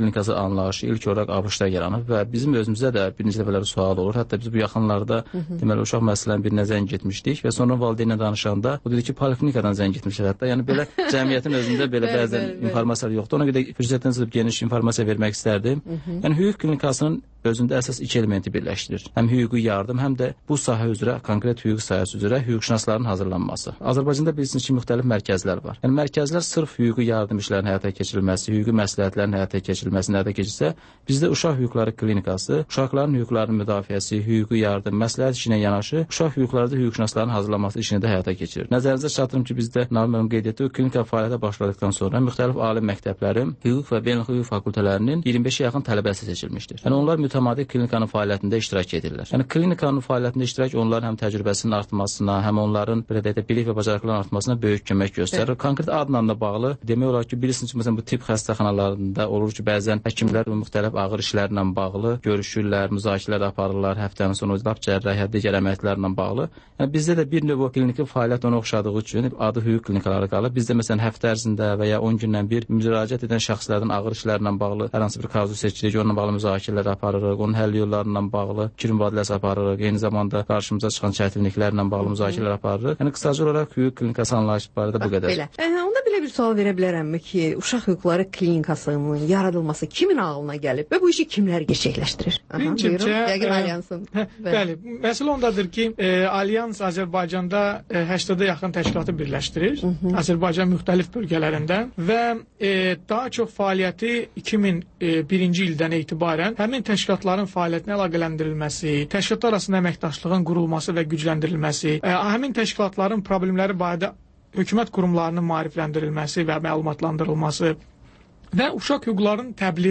anlayışı ilk olaraq ABŞ-da yaranıb və bizim özümüzə də bir neçə dəfələr sual olur. Hətta biz bu yaxınlarda deməli uşaq məsələn birinə zəng etmişdik və sonra valideynlə danışanda o dedi ki, poliklinikadan zəng etmişlər hətta. Yəni belə cəmiyyətin özündə belə bəzən informasiyalar yoxdur. Ona görə də fürsətdən çıxıb geniş informasiya vermək istərdim. Yəni hüquq klinikasının özündə əsas iki elementi birləşdirir. Həm hüquqi yardım, həm də bu sahə üzrə, konkret hüquq sahəsi üzrə hüquqşünasların hazırlanması. Azərbaycanda bilirsiniz ki, müxtəlif mərkəzlər var. Yəni mərkəzlər sırf hüquqi yardım işlərinin həyata keçirilməsi, hüquqi məsləhətlərin həyata keçirilməsini həyata keçirsə, bizdə uşaq hüquqları klinikası, uşaqların hüquqlarının müdafiəsi, hüquqi yardım, məsləhət işinə yanaşı, uşaq hüquqları hüquqşünasların hazırlanması işini də həyata keçirir. Nəzərinizə çatdırım ki, bizdə Nağıl qeyd etdi, klinika fəaliyyətə başladıqdan sonra müxtəlif ali məktəblərin, hüquq və beynəlxalq fakültələrinin 25-ə yaxın tələbəsi seçilmişdir. Yəni onlar mütəmadi klinikanın fəaliyyətində iştirak edirlər. Yəni klinikanın fəaliyyətində iştirak onların həm təcrübəsinin artmasına, həm onların belə deyək də bilik və bacarıqların artmasına böyük kömək göstərir. Konkret adla da bağlı demək olar ki, bilirsiniz ki, məsələn bu tibb xəstəxanalarında olur ki, bəzən həkimlər müxtəlif ağır işlərlə bağlı görüşürlər, müzakirələr aparırlar, həftənin sonu lap cərrahiyyat digər əməliyyatlarla bağlı. Yəni bizdə də bir növ kliniki fəaliyyət ona oxşadığı üçün adı hüquq klinikaları qalır. Bizdə məsələn həftə ərzində və ya 10 gündən bir müraciət edən şəxslərdən ağır işlərlə bağlı hər hansı bir kazus seçirik, onunla bağlı müzakirələr aparırıq, onun həll yollarıyla bağlı fikir mübadiləsi aparırıq, eyni zamanda qarşımıza çıxan çətinliklərlə bağlı müzakirələr aparırıq. Yəni qısaca olaraq hüquq klinikası anlayışı barədə bu qədər. Belə. Onda belə bir sual verə bilərəmmi ki, uşaq hüquqları klinikasının yaradılması kimin ağlına gəlib və bu işi kimlər gerçəkləşdirir? Yəqin Alyansın. Bəli, məsələ ondadır ki, Alyans Azərbaycanda 80-ə yaxın təşkilatı birləşdirir. Azərbaycan müxtəlif bölgələrində və daha çox fəaliyyəti 2001-ci ildən etibarən həmin təşkilatların fəaliyyətinə əlaqələndirilməsi, təşkilatlar arasında əməkdaşlığın qurulması və gücləndirilməsi, həmin təşkilatların problemləri barədə hökumət qurumlarının maarifləndirilməsi və məlumatlandırılması və uşaq hüquqlarının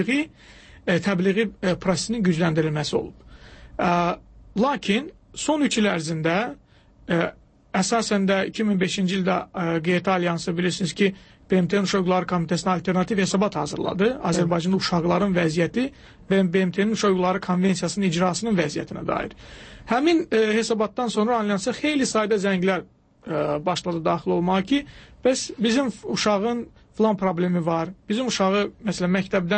təbliği prosesinin gücləndirilməsi olub. Lakin son 3 il ərzində əsasən də 2005-ci ildə QT Alyansı bilirsiniz ki, BMT-nin Uşaq Hüquqları Komitəsinə alternativ hesabat hazırladı. Azərbaycanda uşaqların vəziyyəti və BMT-nin Uşaq Hüquqları Konvensiyasının icrasının vəziyyətinə dair. Həmin hesabatdan sonra Alyansa xeyli sayda zənglər başladı daxil olmağa ki, bəs bizim uşağın filan problemi var, bizim uşağı məsələn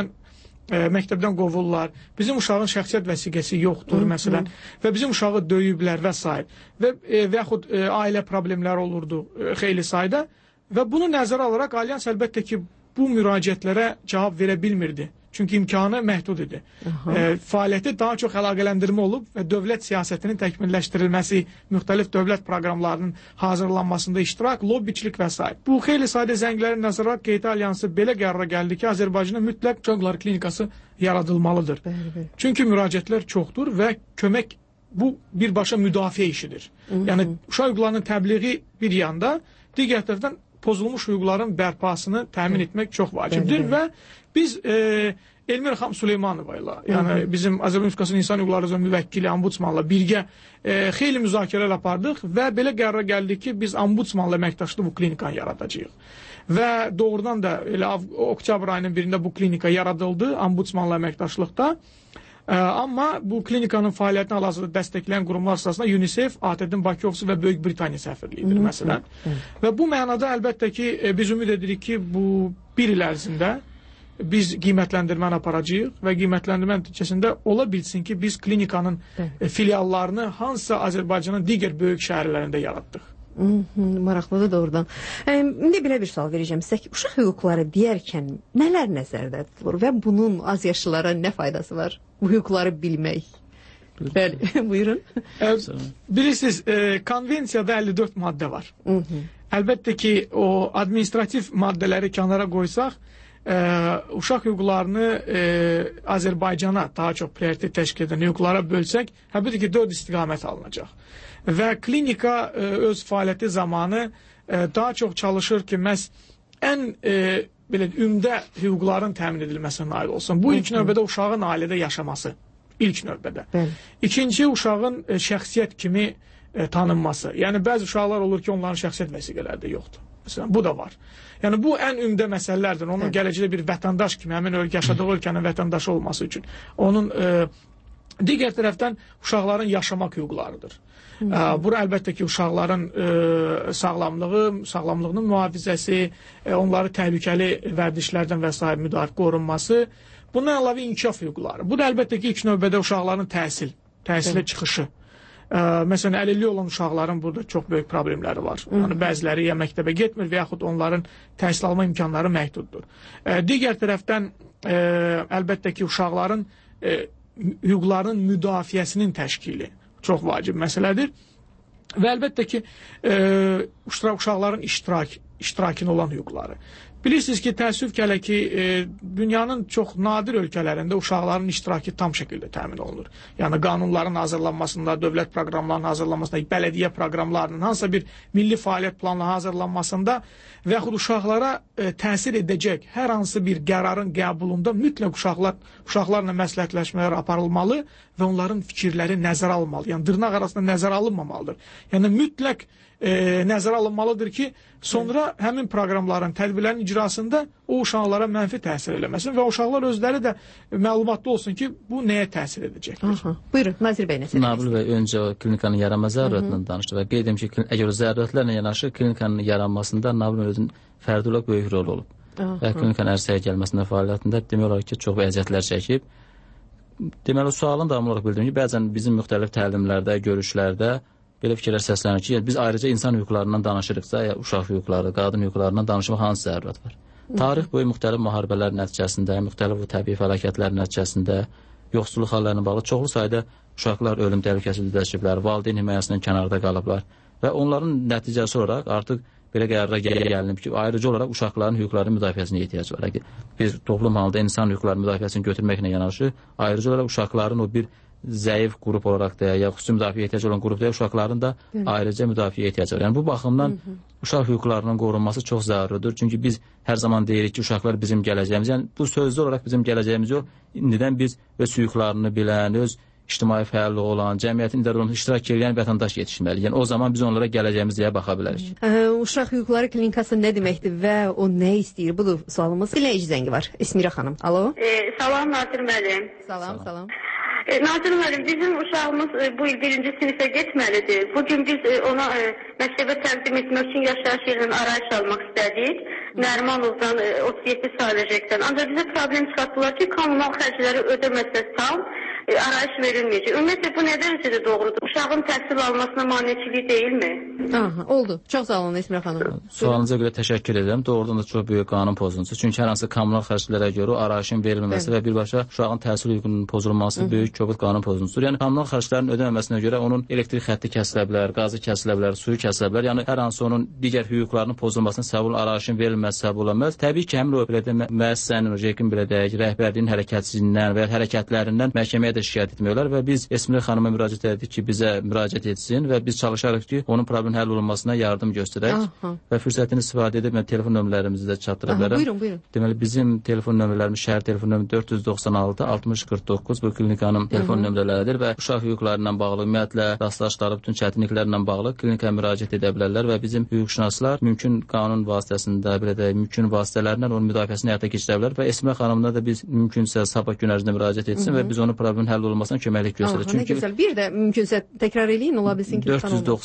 məktəbdən qovurlar, bizim uşağın şəxsiyyət vəsiqəsi yoxdur məsələn və bizim uşağı döyüblər və s. və yaxud ailə problemləri olurdu xeyli sayda və bunu nəzərə alaraq Alyans əlbəttə ki, bu müraciətlərə cavab verə bilmirdi. Çünki imkanı məhdud idi. Fəaliyyəti daha çox əlaqələndirmə olub və dövlət siyasətinin təkmilləşdirilməsi, müxtəlif dövlət proqramlarının hazırlanmasında iştirak, lobbiçilik və s. Bu xeyli sayda zənglərin nəzərə alaraq QT Alyansı belə qərara gəldi ki, Azərbaycanda mütləq uşaq hüquqları klinikası yaradılmalıdır. Çünki müraciətlər çoxdur və kömək bu birbaşa müdafiə işidir. Yəni uşaq hüquqlarının təbliği bir yanda, digər tərəfdən pozulmuş hüquqların bərpasını təmin etmək çox vacibdir və biz Elmira xanım Süleymanova ilə, yəni bizim Azərbaycan Respublikasının İnsan Hüquqları üzrə müvəkkili ombudsmanla birgə xeyli müzakirələr apardıq və belə qərara gəldik ki, biz ombudsmanla əməkdaşlı bu klinikanı yaradacağıq. Və doğrudan da elə oktyabr ayının birində bu klinika yaradıldı ombudsmanla əməkdaşlıqda. Amma bu klinikanın fəaliyyətini hal-hazırda dəstəkləyən qurumlar sırasında UNICEF, ATƏT-in Bakı ofisi və Böyük Britaniya səfirliyidir məsələn. Və bu mənada əlbəttə ki, biz ümid edirik ki, bu bir il ərzində biz qiymətləndirməni aparacağıq və qiymətləndirmə nəticəsində ola bilsin ki, biz klinikanın filiallarını hansısa Azərbaycanın digər böyük şəhərlərində yaratdıq. Maraqlıdır doğrudan. İndi belə bir sual verəcəm sizə ki, uşaq hüquqları deyərkən nələr nəzərdə tutulur və bunun az yaşlılara nə faydası var? Bu hüquqları bilmək. Bəli, buyurun. Bilirsiniz, konvensiyada 54 maddə var. Əlbəttə ki, o administrativ maddələri kənara qoysaq, uşaq hüquqlarını Azərbaycana daha çox prioritet təşkil edən hüquqlara bölsək, əlbəttə ki, 4 istiqamət alınacaq. Və klinika öz fəaliyyəti zamanı daha çox çalışır ki, məhz ən belə ümdə hüquqların təmin edilməsinə nail olsun. Bu ilk növbədə uşağın ailədə yaşaması. İlk növbədə. İkinci, uşağın şəxsiyyət kimi tanınması. Yəni, bəzi uşaqlar olur ki, onların şəxsiyyət vəsiqələri də yoxdur. Məsələn, bu da var. Yəni, bu ən ümdə məsələlərdir. Onun gələcəkdə bir vətəndaş kimi, həmin yaşadığı ölkənin vətəndaşı olması üçün. Onun digər tərəfdən uşaqların yaşamaq hüquqlarıdır. Bura əlbəttə ki, uşaqların sağlamlığının mühafizəsi, onları təhlükəli vərdişlərdən və s. müdafiə qorunması, Bundan əlavə inkişaf hüquqları. Bu da əlbəttə ki, ilk növbədə uşaqların təhsilə çıxışı. Məsələn, əlilliyi olan uşaqların burada çox böyük problemləri var. Yəni, bəziləri ya məktəbə getmir və yaxud onların təhsil alma imkanları məhduddur. Digər tərəfdən, əlbəttə ki, uşaqların hüquqlarının müdafiəsinin təşkili çox vacib məsələdir. Və əlbəttə ki, uşaqların iştirakın olan hüquqları. Bilirsiniz ki, təəssüf ki, hələ ki, dünyanın çox nadir ölkələrində uşaqların iştirakı tam şəkildə təmin olunur. Yəni, qanunların hazırlanmasında, dövlət proqramlarının hazırlanmasında, bələdiyyə proqramlarının, hansısa bir milli fəaliyyət planının hazırlanmasında və yaxud uşaqlara təsir edəcək hər hansı bir qərarın qəbulunda mütləq uşaqlarla məsləhətləşmələr aparılmalı və onların fikirləri nəzərə alınmalı. Yəni, dırnaq arasında nəzərə alınmamalıdır. Yəni, mütləq nəzərə alınmalıdır ki, sonra həmin proqramların, tədbirlərin icrasında o uşaqlara mənfi təsir eləməsin və uşaqlar özləri də məlumatlı olsun ki, bu nəyə təsir edəcəkdir. Buyurun, Nazir bəy, nəsə Nabil bəy öncə o klinikanın yaranma zərurətindən danışdı və qeyd edim ki, əgər o zərurətlərlə yanaşı klinikanın yaranmasında Nabil bəy özünün fərdi olaraq böyük rol olub. Və klinikanın ərsəyə gəlməsində fəaliyyətində demək olar ki, çox əziyyətlər çəkib. Deməli, sualın davamlı olaraq bildirim ki, bəzən bizim müxtəlif təlimlərdə, görüşlərdə belə fikirlər səslənir ki, biz ayrıca insan hüquqlarından danışırıqsa, ya uşaq hüquqları, qadın hüquqlarından danışmaq hansı zərurət var? Tarix boyu müxtəlif müharibələr nəticəsində, müxtəlif təbii fəlakətlər nəticəsində, yoxsulluq hallarına bağlı çoxlu sayda uşaqlar ölüm təhlükəsiz üzləşiblər, valideyn himayəsindən kənarda qalıblar və onların nəticəsi olaraq artıq belə qərara gəlinib ki, ayrıca olaraq uşaqların hüquqlarının müdafiəsinə ehtiyac var. Bir toplum halında insan hüquqları müdafiəsini götürməklə yanaşı, ayrıca olaraq uşaqların o bir zəif qrup olaraq da, ya xüsusi müdafiə ehtiyacı olan qrupda uşaqların da ayrıca müdafiə ehtiyacı var. Yəni, bu baxımdan uşaq hüquqlarının qorunması çox zəruridir. Çünki biz hər zaman deyirik ki, uşaqlar bizim gələcəyimiz. Yəni, bu sözlü olaraq bizim gələcəyimiz yox. İndidən biz öz hüquqlarını bilən, öz ictimai fəallığı olan, cəmiyyətin idarə olunmasında iştirak edən vətəndaş yetişməli. Yəni, o zaman biz onlara gələcəyimiz deyə baxa bilərik. Uşaq hüquqları klinikası nə deməkdir və o nə istəyir? Budur sualımız. Dinləyici zəngi var. Esmira xanım. Alo. Salam Nazir müəllim. Salam, salam. Nazir müəllim, bizim uşağımız bu il 1-ci sinifə getməlidir. Bugün biz ona məktəbə təqdim etmək üçün yaşayış yerinin arayış almaq istədik. Nərmanovdan 37 sayılacaqdan. Ancaq bizə problem çıxartdılar ki, kommunal xərcləri ödəməsəz tam arayış verilməyəcək. Ümumiyyətlə, bu nə dərəcədə doğrudur? Uşağın təhsil almasına maneçilik deyilmi? Oldu. Çox sağ olun Esmira xanım. Sualınıza görə təşəkkür edirəm. Doğrudan da çox böyük qanun pozuntusu. Çünki hər hansı kommunal xərclərə görə arayışın verilməməsi və birbaşa uşağın təhsil hüququnun pozulması böyük kobud qanun pozuntusudur. Yəni, kommunal xərclərin ödəməməsinə görə onun elektrik xətti kəsilə bilər, qazı kəsilə bilər, suyu kəsilə bilər. Yəni, hər hansı onun digər hüquqlarının pozulmasına səbəb olan arayışın verilməsi səbəb ola bilər. Təbii ki, həmin o müəssisənin, JEK-in belə deyək, rəhbərliyin hərəkətsizliyindən və hərəkətlərindən məhkəməyə də şikayət etmiyorlar və biz Esmira xanıma müraciət etdik ki, bizə müraciət etsin və biz çalışarıq ki, onun problemin həll olunmasına yardım göstərək və fürsətini istifadə edib mən telefon nömrələrimizi də çatdıra bilərəm. Buyurun. Deməli, bizim telefon nömrələrimiz şəhər telefon nömrə 496 60 49 bu klinikanın telefon nömrələridir və uşaq hüquqları ilə bağlı, ümumiyyətlə rastlaşdıqları bütün çətinliklərlə bağlı klinikaya müraciət edə bilərlər və bizim hüquqşünaslar mümkün qanun vasitəsində, belə də mümkün vasitələrlə onun müdafiəsini həyata keçirə bilər və Esmira xanımına da biz mümkünsə sabah gün ərzində müraciət etsin və biz onun problemin həll olmasına köməklik göstərək. Çünki bir də mümkünsə təkrar eləyin, ola bilsin ki,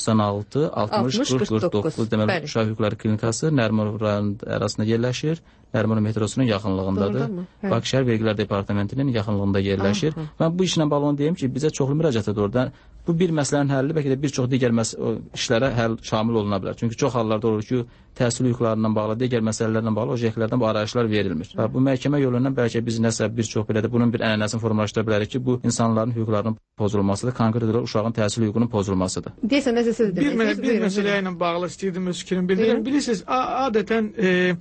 496 60 49 deməli uşaq hüquqları klinikası Nərmanov rayon ərazisində yerləşir. Nərmanov metrosunun yaxınlığındadır. Bakı şəhər vergilər departamentinin yaxınlığında yerləşir. Mən bu işlə bağlı deyim ki, bizə çoxlu müraciət doğrudan bu bir məsələnin həlli bəlkə də bir çox digər işlərə şamil oluna bilər. Çünki çox hallarda olur ki, təhsil hüquqlarından bağlı, digər məsələlərlə bağlı o JEK-lərdən bu arayışlar verilmir. Və bu məhkəmə yolundan bəlkə biz nəsə bir çox belə də bunun bir ənənəsini formalaşdıra bilərik ki, bu insanların hüquqlarının pozulmasıdır, konkret olaraq uşağın təhsil hüququnun pozulmasıdır. Deyəsən nəsə söz demək. Bir məsələ ilə bağlı istəyirdim öz fikrimi bildirim. Bilirsiniz, adətən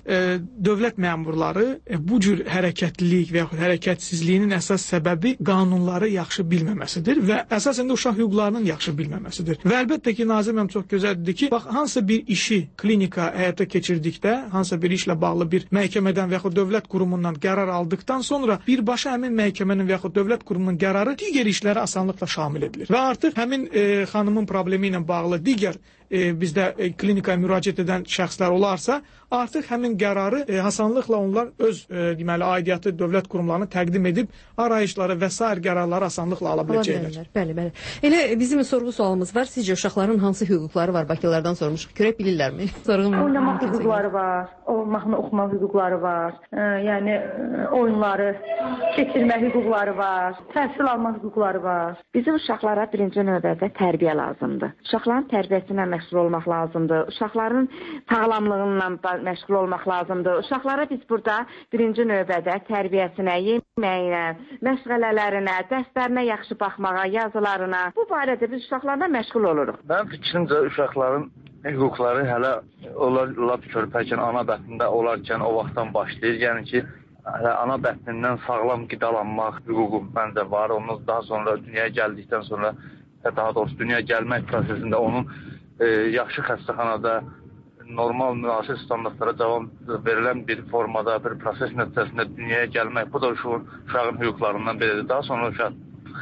dövlət məmurları bu cür hərəkətlilik və yaxud hərəkətsizliyinin əsas səbəbi qanunları yaxşı bilməməsidir və əsasən də uşaq hüquqlarının yaxşı bilməməsidir. Və əlbəttə ki, Nazir müəllim çox gözəldir ki, bax, hansısa bir işi klinika həyata keçirdikdə, hansısa bir işlə bağlı bir məhkəmədən və yaxud dövlət qurumundan qərar aldıqdan sonra birbaşa həmin məhkəmənin və yaxud dövlət qurumunun qərarı digər işlərə asanlıqla şamil edilir. Və artıq həmin xanımın problemi ilə bağlı digər bizdə klinikaya müraciət edən şəxslər olarsa, artıq həmin qərarı asanlıqla onlar öz deməli aidiyyatı dövlət qurumlarına təqdim edib arayışları və sair qərarları asanlıqla ala biləcəklər. Bəli, bəli. Elə bizim sorğu sualımız var. Sizcə uşaqların hansı hüquqları var? Bakılardan sormuşuq. Görək bilirlərmi? Oynamaq hüquqları var, mahnı oxumaq hüquqları var, yəni oyunları keçirmək hüquqları var, təhsil almaq hüquqları var. Bizim uşaqlara birinci növbədə tərbiyə lazımdır. Uşaqların tərbiyəsinə məşğul olmaq lazımdır. Uşaqların sağlamlığıyla məşğul olmaq lazımdır. Uşaqlara biz burada birinci növbədə tərbiyəsinə, yeməyinə, məşğələlərinə, dərslərinə yaxşı baxmağa, yazılarına, bu barədə biz uşaqlarla məşğul oluruq. Mənim fikrimcə uşaqların hüquqları hələ onlar lap körpəkən ana bətnində olarkən o vaxtdan başlayır. Yəni ki, hələ ana bətnindən sağlam qidalanmaq hüququ məncə var. Ondan daha sonra dünyaya gəldikdən sonra, daha doğrusu dünyaya gəlmək prosesində onun yaxşı xəstəxanada normal müasir standartlara cavab verilən bir formada, bir proses nəticəsində dünyaya gəlmək, bu da uşağın hüquqlarından biridir. Daha sonra uşaq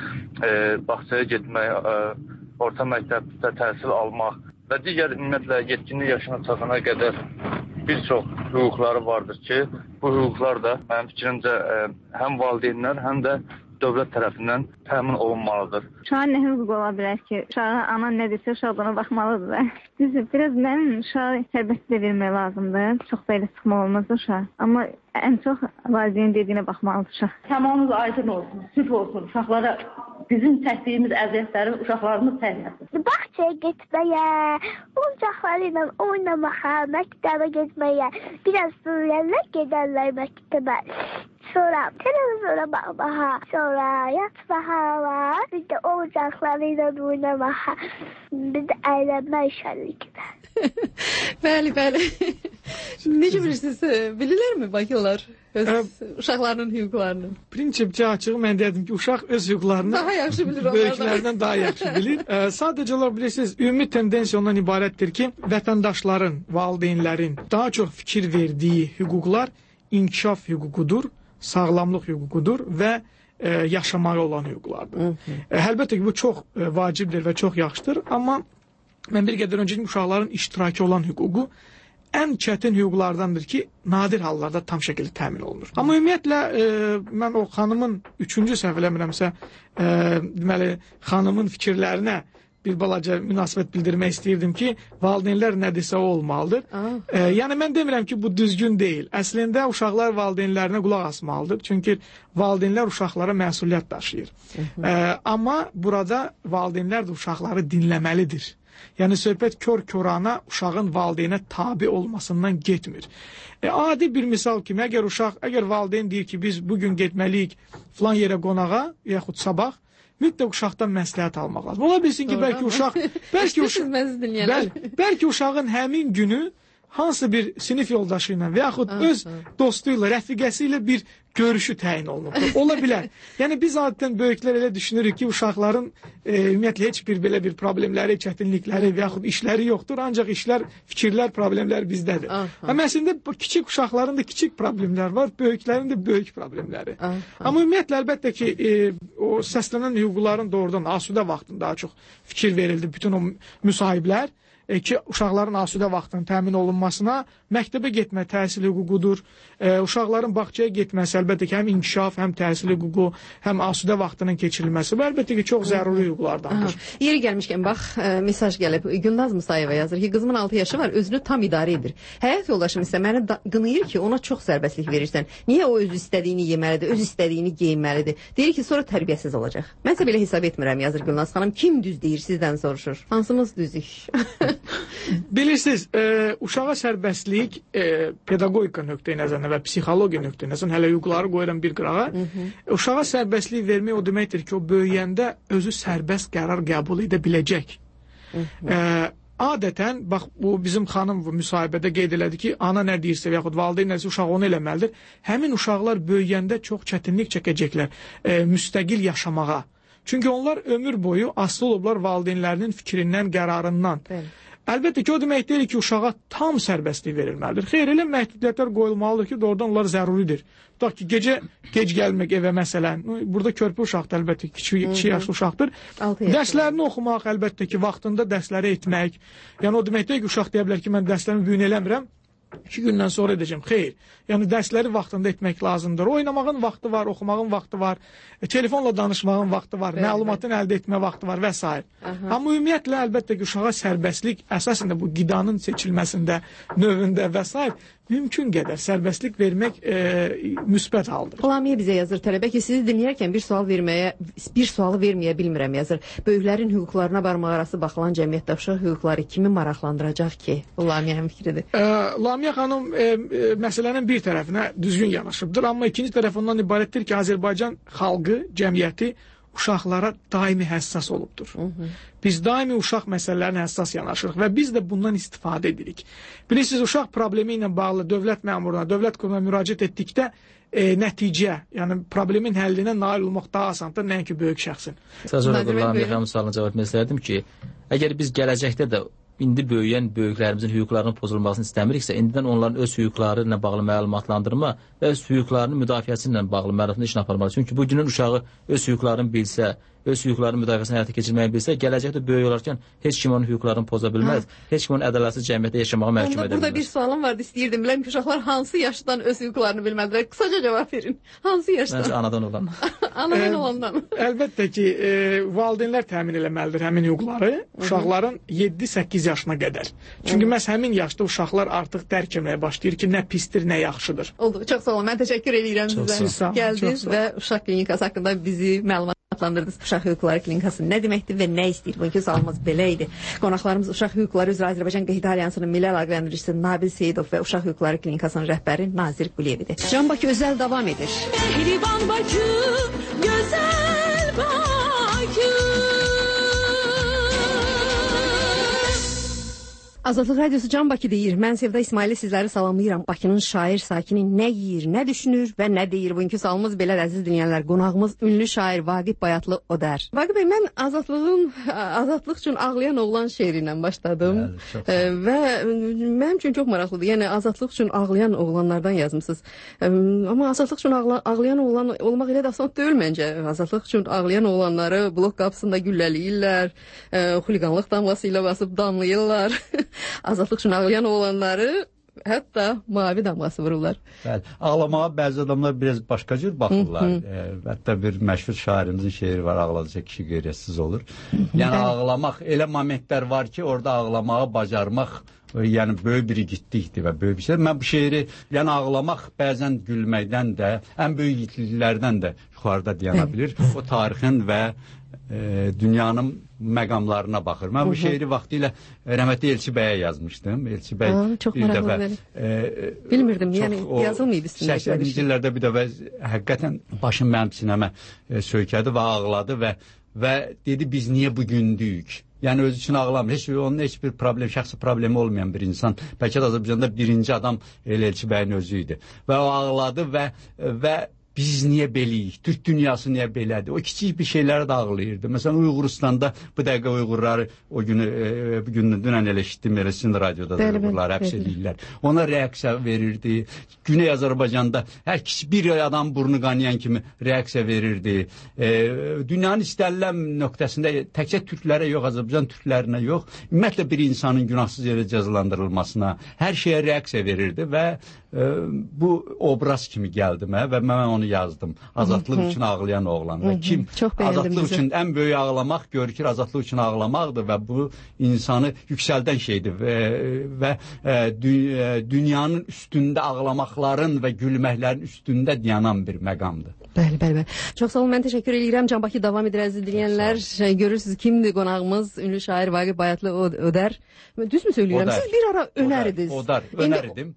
bağçaya getmək, orta məktəbdə təhsil almaq və digər ümumiyyətlə yetkinlik yaşına çatana qədər bir çox hüquqları vardır ki, bu hüquqlar da mənim fikrimcə həm valideynlər, həm də dövlət tərəfindən təmin olunmalıdır. Uşağın nə hüquq ola bilər ki? Uşağa ana nə desə, uşaq buna baxmalıdır da. Düzdür, biraz mənim uşağı sərbəst də vermək lazımdır. Çox da elə sıxma olmaz uşaq. Amma ən çox valideynin dediyinə baxmalıdır uşaq. Tamamımız aydın olsun, süt olsun. Uşaqlara bizim çəkdiyimiz əziyyətləri uşaqlarımız çəkməsin. Bağçaya getməyə, oyuncaqları ilə oynamağa, məktəbə getməyə, biraz böyüyənlər gedərlər məktəbə. Sonra televizyona baxmağa, sonra yatmağa var, bir də oyuncaqları ilə oynamağa, bir də əylənmək şənlikdə. Bəli, bəli. Necə bilirsiniz, bilirlərmi Bakılar öz uşaqlarının hüquqlarını? Prinsipcə açıq mən dedim ki, uşaq öz hüquqlarını daha yaxşı bilir, böyüklərdən daha yaxşı bilir. Sadəcə olaraq bilirsiniz, ümumi tendensiya ondan ibarətdir ki, vətəndaşların, valideynlərin daha çox fikir verdiyi hüquqlar inkişaf hüququdur, sağlamlıq hüququdur və yaşamağa olan hüquqlardır. Əlbəttə ki, bu çox vacibdir və çox yaxşıdır, amma mən bir qədər öncə uşaqların iştirakı olan hüququ ən çətin hüquqlardandır ki, nadir hallarda tam şəkildə təmin olunur. Amma ümumiyyətlə, mən o xanımın 3-cü səhv eləmirəmsə, deməli, xanımın fikirlərinə bir balaca münasibət bildirmək istəyirdim ki, valideynlər nə desə o olmalıdır. Yəni, mən demirəm ki, bu düzgün deyil. Əslində, uşaqlar valideynlərinə qulaq asmalıdır. Çünki valideynlər uşaqlara məsuliyyət daşıyır. Amma burada valideynlər də uşaqları dinləməlidir. Yəni, söhbət kör-körana uşağın valideynə tabi olmasından getmir. Adi bir misal kimi, əgər valideyn deyir ki, biz bugün getməliyik filan yerə qonağa, yaxud sabah, mütləq uşaqdan məsləhət almaq lazım. Ola bilsin ki, bəlkə uşağın həmin günü hansısa bir sinif yoldaşı ilə və yaxud öz dostu ilə, rəfiqəsi ilə bir görüşü təyin olunubdur. Ola bilər. Yəni, biz adətən böyüklər elə düşünürük ki, uşaqların ümumiyyətlə heç bir belə bir problemləri, çətinlikləri və yaxud işləri yoxdur, ancaq işlər, fikirlər, problemlər bizdədir. Amma əslində, kiçik uşaqların da kiçik problemlər var, böyüklərin də böyük problemləri. Amma ümumiyyətlə, əlbəttə ki, o səslənən hüquqların doğrudan asudə vaxtında daha çox fikir verildi bütün o müsahiblər ki, uşaqların asudə vaxtının təmin olunmasına məktəbə getmə təhsil hüququdur. Uşaqların bağçaya getməsi, əlbəttə ki, həm inkişaf, həm təhsil hüququ, həm asudə vaxtının keçirilməsi və əlbəttə ki, çox zəruri hüquqlardandır. Yeri gəlmişkən, bax, mesaj gəlib. Gülnaz Musayeva yazır ki, qızımın 6 yaşı var, özünü tam idarə edir. Həyat yoldaşım isə məni qınayır ki, ona çox sərbəstlik verirsən. Niyə o öz istədiyini yeməlidir, öz istədiyini geyinməlidir? Deyir ki, sonra tərbiyəsiz olacaq. Mən isə belə hesab etmirəm, yazır Gülnaz xanım. Kim düz deyir, sizdən soruşur. Hansımız düzük? Bilirsiniz, uşağa sərbəstlik pedagogika nöqteyi nəzərindən və psixologiya nöqteyi nəzərindən hələ hüquqları qoyuram bir qırağa. Uşağa sərbəstlik vermək o deməkdir ki, o böyüyəndə özü sərbəst qərar qəbul edə biləcək. Adətən, bax, bu bizim xanım müsahibədə qeyd elədi ki, ana nə deyirsə və yaxud valideyn nəsə uşaq onu eləməlidir. Həmin uşaqlar böyüyəndə çox çətinlik çəkəcəklər müstəqil yaşamağa. Çünki onlar ömür boyu asılı olublar valideynlərinin fikrindən, qərarından. Əlbəttə ki, o demək deyil ki, uşağa tam sərbəstlik verilməlidir. Xeyr, elə məhdudiyyətlər qoyulmalıdır ki, doğrudan onlar zəruridir. Tutaq ki, gecə gec gəlmək evə məsələn, burada körpə uşaqdır, əlbəttə ki, kiçik yaşlı uşaqdır. Dərslərini oxumaq, əlbəttə ki, vaxtında dərsləri etmək. Yəni o demək deyil ki, uşaq deyə bilər ki, mən dərslərimi bu gün eləmirəm, 2 gündən sonra edəcəm. Xeyr. Yəni dərsləri vaxtında etmək lazımdır. Oynamağın vaxtı var, oxumağın vaxtı var, telefonla danışmağın vaxtı var, məlumatın əldə etmə vaxtı var və s. Amma ümumiyyətlə əlbəttə ki, uşağa sərbəstlik əsasında bu qidanın seçilməsində, növündə və s. mümkün qədər sərbəstlik vermək müsbət haldır. Lamiyə bizə yazır tələbə ki, sizi dinləyərkən bir sualı verməyə bilmirəm yazır. Böyüklərin hüquqlarına barmaq arası baxılan cəmiyyətdə uşaq hüquqları kimi maraqlandıracaq ki? Lamiyənin fikridir. Lamiyə xanım məsələnin bir tərəfinə düzgün yanaşıbdır, amma ikinci tərəf ondan ibarətdir ki, Azərbaycan xalqı, cəmiyyəti uşaqlara daimi həssas olubdur. Biz daimi uşaq məsələlərinə həssas yanaşırıq və biz də bundan istifadə edirik. Bilirsiniz, uşaq problemi ilə bağlı dövlət məmuruna, dövlət qurumuna müraciət etdikdə nəticə, yəni problemin həllinə nail olmaq daha asandır, nəinki böyük şəxsin. Sadəcə olaraq Lamiyə xanım sualına cavab vermək istərdim ki, əgər biz gələcəkdə də indi böyüyən böyüklərimizin hüquqlarının pozulmasını istəmiriksə, indidən onların öz hüquqları ilə bağlı məlumatlandırma və öz hüquqlarının müdafiəsi ilə bağlı məlumatını işin aparmalı. Çünki bu günün uşağı öz hüquqlarını bilsə, öz hüquqlarının müdafiəsini həyata keçirməyi bilsə, gələcəkdə böyük olarkən heç kim onun hüquqlarını poza bilməz, heç kim onun ədalətsiz cəmiyyətdə yaşamağa məhkum edə bilməz. Burada bir sualım vardı, istəyirdim. Biləm ki, uşaqlar hansı yaşdan öz hüquqlarını bilmədilər? Qısaca cavab verin. Hansı yaşdan? Məncə anadan olan. Anadan olandan. Əlbəttə ki, valideynlər təmin eləməlidir həmin hüquqları uşaqların 7-8 yaşına qədər. Çünki məhz həmin yaşda uşaqlar artıq dərk etməyə başlayır ki, nə pisdir, nə yaxşıdır. Oldu. Çox sağ olun. Mən təşəkkür edirəm sizə. Gəldiniz və uşaq klinikası haqqında bizi məlumatlandırdınız. Uşaq hüquqları klinikası nə deməkdir və nə istəyir? Bugünkü sualımız belə idi. Qonaqlarımız Uşaq Hüquqları üzrə Azərbaycan Qeyd Alyansının Milli Əlaqələrindəcisi Nabil Seyidov və Uşaq Hüquqları klinikasının rəhbəri Nazir Quliyevidir. Can Bakı özəl davam edir. Mehriban Bakı, gözəl Bakı. Azadlıq Radiosu Can Bakı deyir. Mən Sevda İsmaili sizləri salamlayıram. Bakının şair sakini nə yeyir, nə düşünür və nə deyir? Bugünkü sualımız belə əziz dinləyənlər. Qonağımız ünlü şair Vaqif Bayatlı Odər. Vaqif bəy, mən azadlıq üçün ağlayan oğlan şeiri ilə başladım. Və mənim üçün çox maraqlıdır. Yəni azadlıq üçün ağlayan oğlanlardan yazmısınız. Amma azadlıq üçün ağlayan oğlan olmaq elə də asan deyil məncə. Azadlıq üçün ağlayan oğlanları blok qapısında güllələyirlər, xuliqanlıq damğası ilə basıb damlayırlar. Azadlıq üçün ağlayan oğlanları hətta mavi damğası vururlar. Bəli, ağlamağa bəzi adamlar biraz başqa cür baxırlar. Hətta bir məşhur şairimizin şeiri var, ağladıca kişi qeyriyyətsiz olur. Yəni ağlamaq, elə momentlər var ki, orada ağlamağı bacarmaq yəni böyük bir igidlikdir və böyük bir şey. Mən bu şeiri, yəni ağlamaq bəzən gülməkdən də, ən böyük igidliklərdən də yuxarıda dayana bilir. O tarixin və dünyanın məqamlarına baxır. Mən bu şeiri vaxtilə rəhmətli Elçi bəyə yazmışdım. Elçi bəy bir dəfə bilmirdim, yəni yazılmayıb üstündə. 80-ci illərdə bir dəfə həqiqətən başım mənim sinəmə söykədi və ağladı və dedi biz niyə bugündük? Yəni özü üçün ağlamır. Onun heç bir problem, şəxsi problemi olmayan bir insan. Bəlkə də Azərbaycanda birinci adam Elçi bəyin özü idi. Və o ağladı və biz niyə beləyik? Türk dünyası niyə belədir? O kiçik bir şeylərə də ağlayırdı. Məsələn, Uyğuristanda bu dəqiqə Uyğurları o günü, dünən elə eşitdim, elə sizin radioda da Uyğurları həbs edirlər. Ona reaksiya verirdi. Güney Azərbaycanda hər bir adam burnu qanayan kimi reaksiya verirdi. Dünyanın istənilən nöqtəsində təkcə türklərə yox, Azərbaycan türklərinə yox, ümumiyyətlə bir insanın günahsız yerə cəzalandırılmasına, hər şeyə reaksiya verirdi və bu obraz kimi gəldi mənə və mən onu yazdım. Azadlıq üçün ağlayan oğlan. Və kim azadlıq üçün ən böyük ağlamaq görür, azadlıq üçün ağlamaqdır və bu insanı yüksəldən şeydir və dünyanın üstündə ağlamaqların və gülməklərin üstündə dayanan bir məqamdır. Bəli. Çox sağ olun, mən təşəkkür edirəm. Can Bakı davam edir əziz dinləyənlər. Görürsünüz kimdir qonağımız? Ünlü şair Vaqif Bayatlı Odər. Düzmü söyləyirəm? Siz bir ara önərdiniz. Önərdim.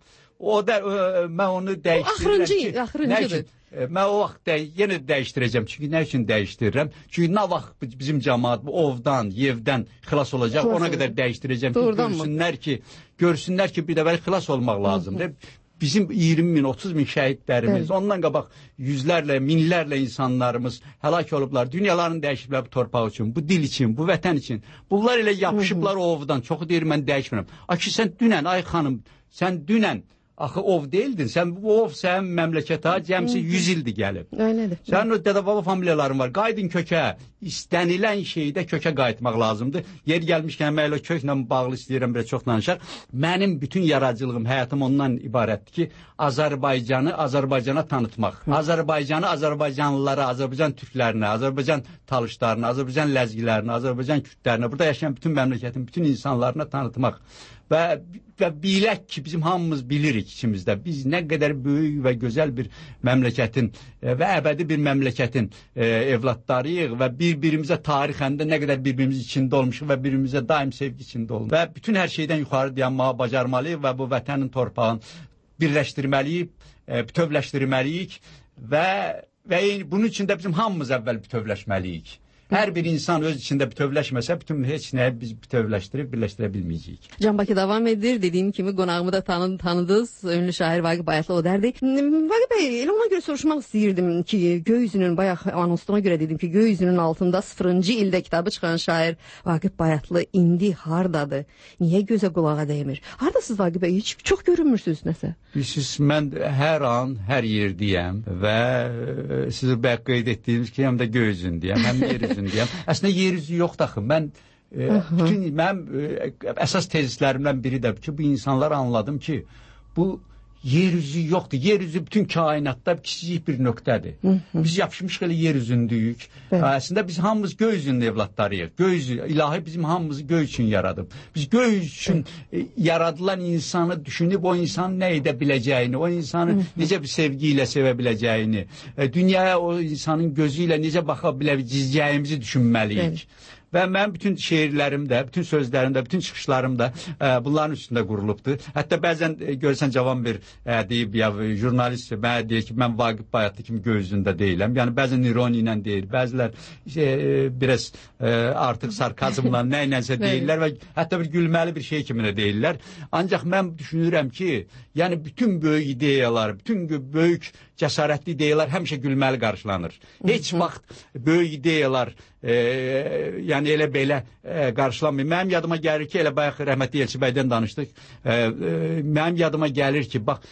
Mən onu dəyişdirirəm. Axırıncıdır. Mən o vaxt yenə dəyişdirəcəm. Çünki nə üçün dəyişdirirəm? Çünki nə vaxt bizim cəmaat ovdan, yevdən xilas olacaq, ona qədər dəyişdirəcəm ki, görsünlər ki, bir dəfə xilas olmaq lazımdır. bizim 20 bin, 30 bin şəhidlərimiz, ondan qabaq yüzlərlə, minlərlə insanlarımız həlak olublar. Dünyalarını dəyişiblər bu torpaq üçün, bu dil üçün, bu vətən üçün. Bunlar elə yapışıblar o ovdan. Çoxu deyir, mən dəyişmirəm. Aki, sən dünən, ay xanım, sən dünən axı ov deyildin. Sən bu ov sənin məmləkətə cəmsi 100 ildir gəlib. Öylədir. Sənin o dədə-baba familiyaların var. Qaydın kökə. İstənilən şeydə kökə qayıtmaq lazımdır. Yer gəlmişkən mən elə köklə bağlı istəyirəm, biraz çox danışaq. Mənim bütün yaradıcılığım, həyatım ondan ibarətdir ki, Azərbaycanı Azərbaycana tanıtmaq. Azərbaycanı Azərbaycanlılara, Azərbaycan türklərinə, Azərbaycan talışlarına, Azərbaycan ləzgilərinə, Azərbaycan kürdlərinə, burada yaşayan bütün məmləkətin bütün insanlarına tanıtmaq. Və bilək ki, bizim hamımız bilirik içimizdə. Biz nə qədər böyük və gözəl bir məmləkətin və əbədi bir məmləkətin evladlarıyıq və bir-birimizə tarixəndə nə qədər birbirimiz içində olmuşuq və bir-birimizə daim sevgi içində olmuşuq. Və bütün hər şeydən yuxarı dayanmağı bacarmalıyıq və bu vətənin torpağını birləşdirməliyik, bütövləşdirməliyik və bunun üçün də bizim hamımız əvvəl bütövləşməliyik. Hər bir insan öz içində bütövləşməsə, bütün heç nəyi biz bütövləşdirib, birləşdirə bilməyəcəyik. Can Bakı davam edir. Dediyim kimi qonağımı da tanıdınız. Ünlü şair Vaqif Bayatlı o dərdi. Vaqif bəy, elə ona görə soruşmaq istəyirdim ki, göy üzünün, bayaq anonsuna görə dedim ki, göy üzünün altında 0-cı ildə kitabı çıxan şair Vaqif Bayatlı indi hardadır? Niyə gözə qulağa dəymir? Hardasınız Vaqif bəy? Hiç çox görünmürsünüz nəsə? Bilirsiniz, mən hər an, hər yerdəyəm və sizi bəq qeyd etdiyiniz ki, həm də göy üzündəyəm, həm yer üzündəyəm. Əslində yer üzü yoxdur axı. Mənim əsas tezislərimdən biri də ki, bu insanlar anladım ki, bu yer üzü yoxdur. Yer üzü bütün kainatda kiçicik bir nöqtədir. Biz yapışmışıq elə yer üzündəyik. Əslində biz hamımız göy üzünün evladlarıyıq. Göy üzü, ilahi bizim hamımızı göy üçün yaradıb. Biz göy üçün yaradılan insanı düşünüb o insanın nə edə biləcəyini, o insanı necə bir sevgi ilə sevə biləcəyini, dünyaya o insanın gözü ilə necə baxa biləcəyimizi düşünməliyik. Və mən bütün şeirlərimdə, bütün sözlərimdə, bütün çıxışlarımda bunların üstündə qurulubdur. Hətta bəzən görsən cavan bir deyib, ya jurnalist mənə deyir ki, mən Vaqif Bayatlı kimi göy üzündə deyiləm. Yəni bəzən ironi ilə deyir, bəzilər biraz artıq sarkazmla nə ilənsə deyirlər və hətta bir gülməli bir şey kimi də deyirlər. Ancaq mən düşünürəm ki, yəni bütün böyük ideyalar, bütün böyük cəsarətli ideyalar həmişə gülməli qarşılanır. Heç vaxt böyük ideyalar yəni elə belə qarşılanmıyor. Mənim yadıma gəlir ki, elə bayaq rəhmətli Elçi bəydən danışdıq. Mənim yadıma gəlir ki, bax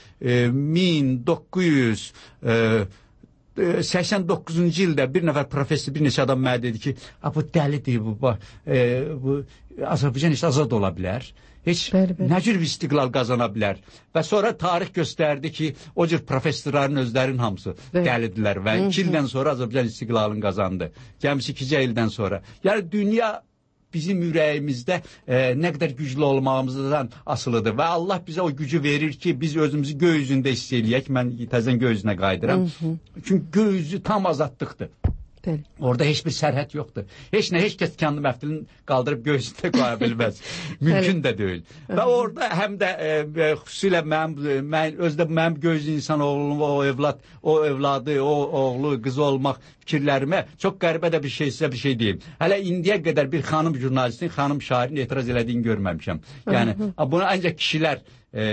1989-cu ildə bir nəfər professor, bir neçə adam mənə dedi ki, bu dəlidir, bu Azərbaycan heç azad ola bilər. Heç nə cür bir istiqlal qazana bilər. Və sonra tarix göstərdi ki, o cür professorların özlərinin hamısı dəlidirlər və 2 ildən sonra Azərbaycan istiqlalını qazandı. Cəmsi 2 ildən sonra. Yəni dünya bizim ürəyimizdə nə qədər güclü olmağımızdan asılıdır və Allah bizə o gücü verir ki, biz özümüzü göy üzündə hiss eləyək. Mən təzən göy üzünə qayıdıram. Çünki göy üzü tam azadlıqdır. Orada heç bir sərhəd yoxdur. Heç kəs kəndi məftilini qaldırıb göy üzündə qoya bilməz. Mümkün də deyil. Və orada həm də xüsusilə mənim göy üzü insan oğlum, o evladı, o oğlu, qızı olmaq fikirlərimə çox qəribə də bir şey, sizə bir şey deyim. Hələ indiyə qədər bir xanım jurnalistin, xanım şairin etiraz elədiyini görməmişəm. Yəni, bunu ancaq kişilər